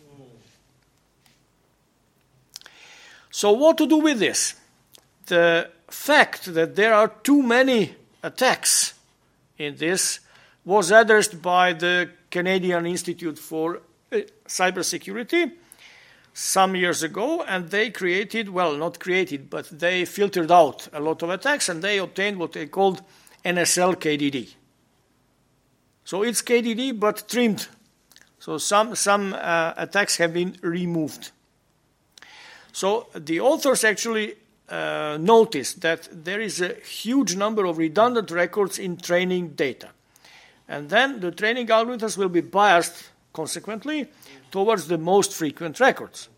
So what to do with this? The fact that there are too many attacks in this was addressed by the Canadian Institute for Cybersecurity some years ago, and they created, well, not created, but they filtered out a lot of attacks, and they obtained what they called NSL KDD. So it's KDD, but trimmed. So some attacks have been removed. So the authors actually noticed that there is a huge number of redundant records in training data. And then the training algorithms will be biased, consequently, towards the most frequent records.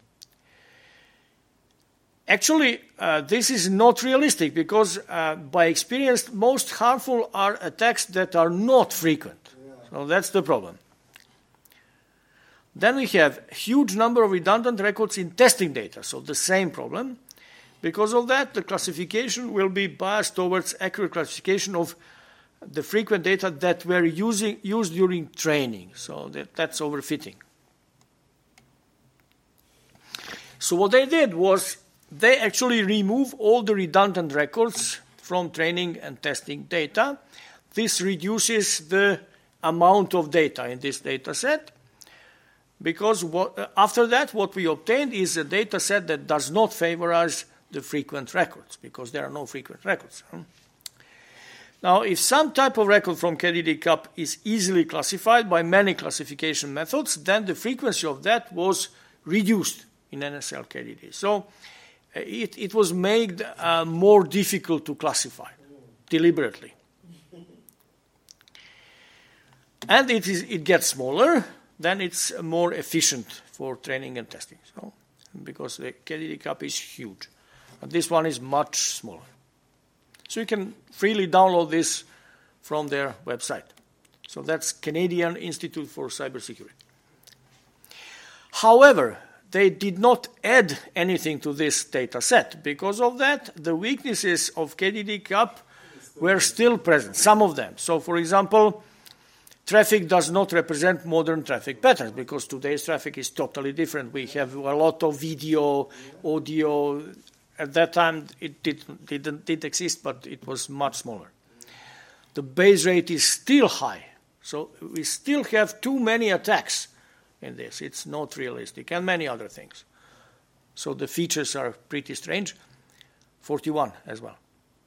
Actually, this is not realistic because, by experience, most harmful are attacks that are not frequent. So that's the problem. Then we have a huge number of redundant records in testing data, so the same problem. Because of that, the classification will be biased towards accurate classification of the frequent data that were used during training. So that's overfitting. So what they did was they actually remove all the redundant records from training and testing data. This reduces the amount of data in this data set, because after that what we obtained is a data set that does not favorize the frequent records, because there are no frequent records. Now, if some type of record from KDD CUP is easily classified by many classification methods, then the frequency of that was reduced in NSL KDD. So it was made more difficult to classify deliberately. And it gets smaller, then it's more efficient for training and testing. So, because the KDD CUP is huge. And this one is much smaller. So you can freely download this from their website. So that's Canadian Institute for Cybersecurity. However, they did not add anything to this data set. Because of that, the weaknesses of KDD CUP were still present, some of them. So, for example, traffic does not represent modern traffic patterns, because today's traffic is totally different. We have a lot of video, audio. At that time, it didn't exist, but it was much smaller. The base rate is still high, so we still have too many attacks in this. It's not realistic, and many other things. So the features are pretty strange. 41 as well.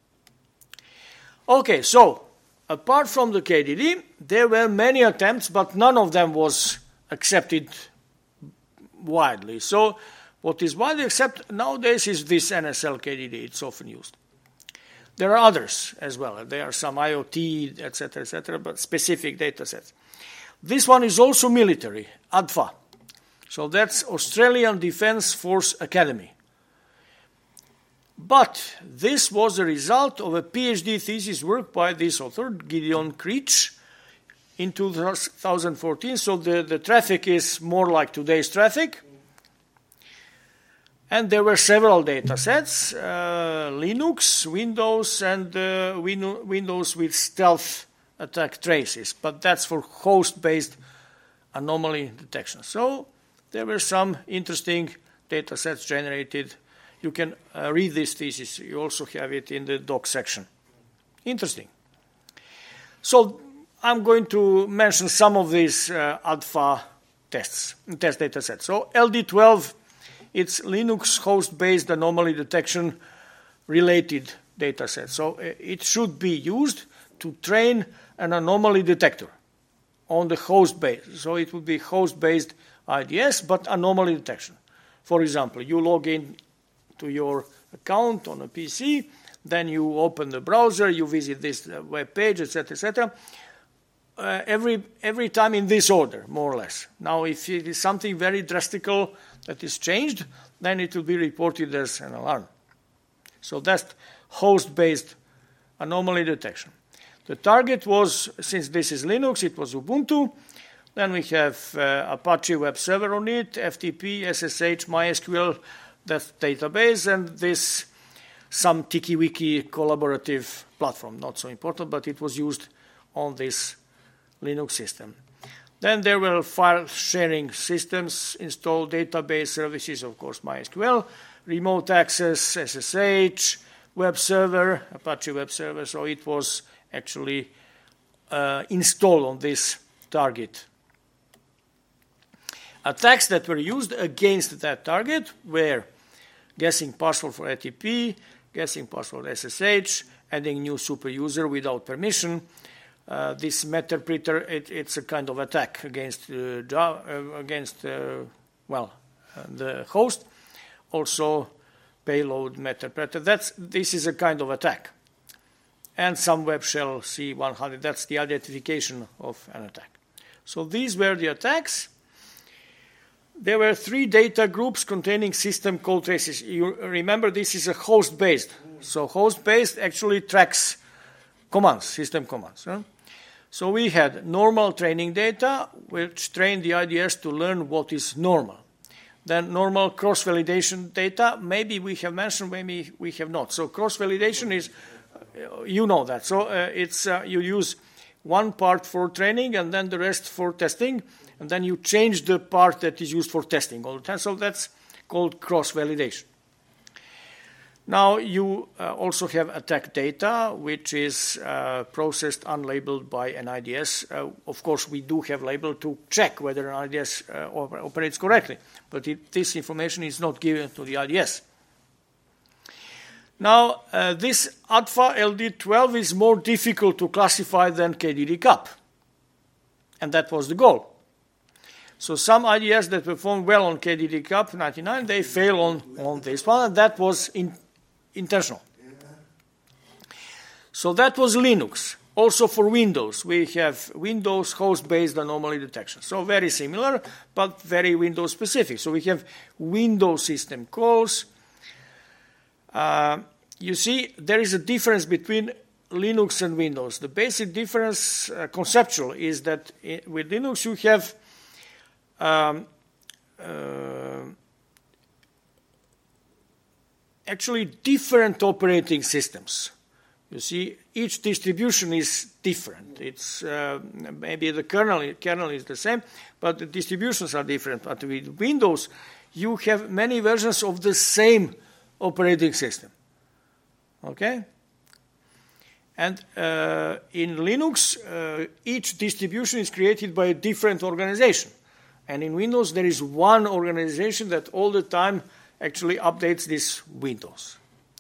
Okay, so apart from the KDD, there were many attempts, but none of them was accepted widely. So what is widely accepted nowadays is this NSL KDD. It's often used. There are others as well. There are some IoT, etc., but specific data sets. This one is also military, ADFA. So that's Australian Defence Force Academy. But this was the result of a PhD thesis work by this author, Gideon Creech, in 2014. So the traffic is more like today's traffic. And there were several data sets, Linux, Windows, and Windows with stealth attack traces. But that's for host-based anomaly detection. So there were some interesting data sets generated. You can read this thesis. You also have it in the doc section. Interesting. So I'm going to mention some of these alpha test data sets. So LD12, it's Linux host-based anomaly detection related data set. So it should be used to train an anomaly detector on the host base. So it would be host-based IDS, but anomaly detection. For example, you log in to your account on a PC, then you open the browser, you visit this web page, etc., etc. Every time in this order, more or less. Now, if it is something very drastical that is changed, then it will be reported as an alarm. So that's host-based anomaly detection. The target was, since this is Linux, it was Ubuntu. Then we have Apache Web Server on it, FTP, SSH, MySQL, that database, and this some TikiWiki collaborative platform. Not so important, but it was used on this Linux system. Then there were file sharing systems, installed database services, of course, MySQL, remote access, SSH, web server, Apache Web Server. So it was actually installed on this target. Attacks that were used against that target were guessing password for ATP, guessing password SSH, adding new super user without permission. This Meterpreter, it's a kind of attack against the host. Also, payload Meterpreter. This is a kind of attack. And some web shell C100. That's the identification of an attack. So these were the attacks. There were 3 data groups containing system call traces. You remember this is a host-based. So host-based actually tracks commands, system commands. Huh? So we had normal training data, which trained the IDS to learn what is normal. Then normal cross-validation data, maybe we have mentioned, maybe we have not. So cross-validation is, you know that. So it's you use one part for training and then the rest for testing, and then you change the part that is used for testing all the time. So that's called cross-validation. Now you also have attack data, which is processed unlabeled by an IDS. Of course, we do have label to check whether an IDS operates correctly, but this information is not given to the IDS. Now, this alpha LD12 is more difficult to classify than KDD-CAP, and that was the goal. So some IDS that performed well on KDD-CAP 99, they fail on this one, and that was intentional. So that was Linux. Also for Windows, we have Windows host-based anomaly detection. So very similar, but very Windows-specific. So we have Windows system calls. You see, there is a difference between Linux and Windows. The basic difference, conceptual, is that with Linux you have actually different operating systems. You see, each distribution is different. It's maybe the kernel is the same, but the distributions are different. But with Windows, you have many versions of the same operating system. Okay? And in Linux, each distribution is created by a different organization. And in Windows, there is one organization that all the time actually updates this Windows.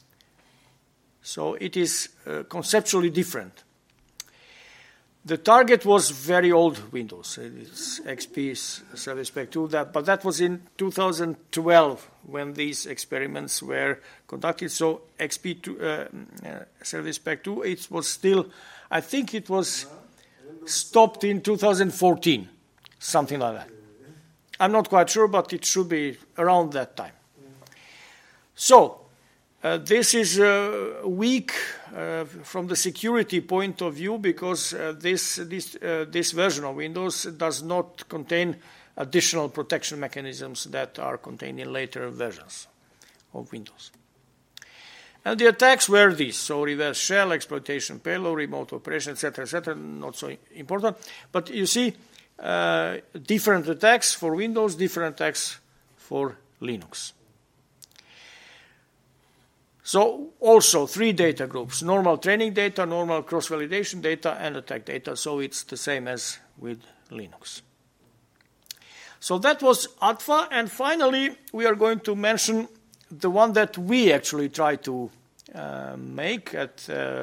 So it is conceptually different. The target was very old Windows. It's XP Service Pack 2, but that was in 2012 when these experiments were conducted. So XP Service Pack 2, it was still, I think it was stopped in 2014, something like that. I'm not quite sure, but it should be around that time. So this is weak from the security point of view because this version of Windows does not contain additional protection mechanisms that are contained in later versions of Windows. And the attacks were these: so reverse shell, exploitation payload, remote operation, etc., not so important. But you see, different attacks for Windows, different attacks for Linux. So also 3 data groups: normal training data, normal cross-validation data, and attack data. So it's the same as with Linux. So that was ADFA, and finally we are going to mention the one that we actually try to make at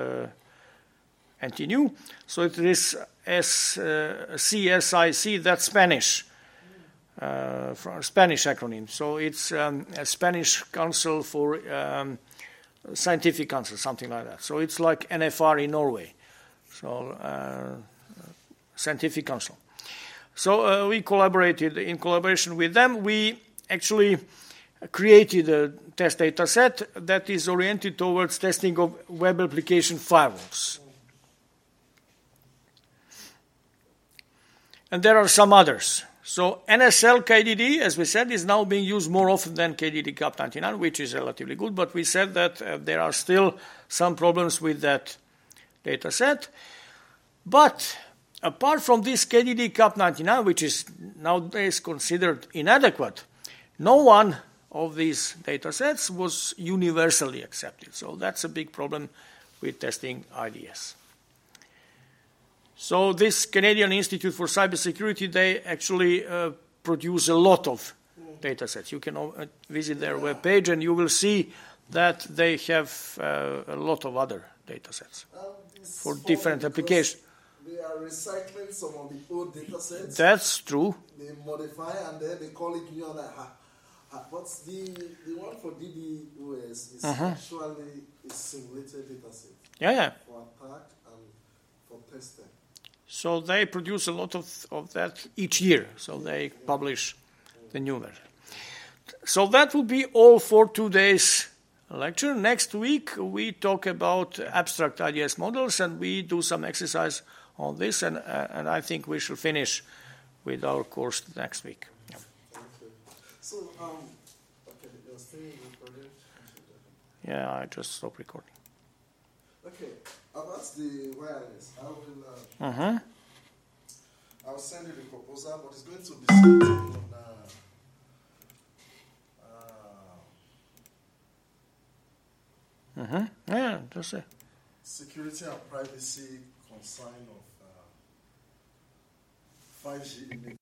NTNU. So it is CSIC, that's Spanish, Spanish acronym. So it's a Spanish Council for Scientific Council, something like that. So it's like NFR in Norway, so Scientific Council. So we collaborated. In collaboration with them, we actually created a test data set that is oriented towards testing of web application firewalls. And there are some others. So NSL KDD, as we said, is now being used more often than KDD CAP99, which is relatively good, but we said that there are still some problems with that data set. But apart from this KDD CAP99, which is nowadays considered inadequate, no one of these data sets was universally accepted. So that's a big problem with testing IDS. So this Canadian Institute for Cybersecurity, they actually produce a lot of data sets. You can visit their webpage and you will see that they have a lot of other data sets for different applications. They are recycling some of the old data sets. That's true. They modify and then they call it new. What's the one for DDoS is actually a simulated data set. Yeah. For attack and for testing. So they produce a lot of that each year. So they publish the new version. So that will be all for today's lecture. Next week we talk about abstract IDS models and we do some exercise on this, and I think we shall finish with our course next week. Yeah. Okay. So, okay, you're still recording? Yeah, I just stopped recording. Okay, about the wireless, I will send you the proposal, but it's going to be something on Yeah, just say. Security and privacy concern of 5G in the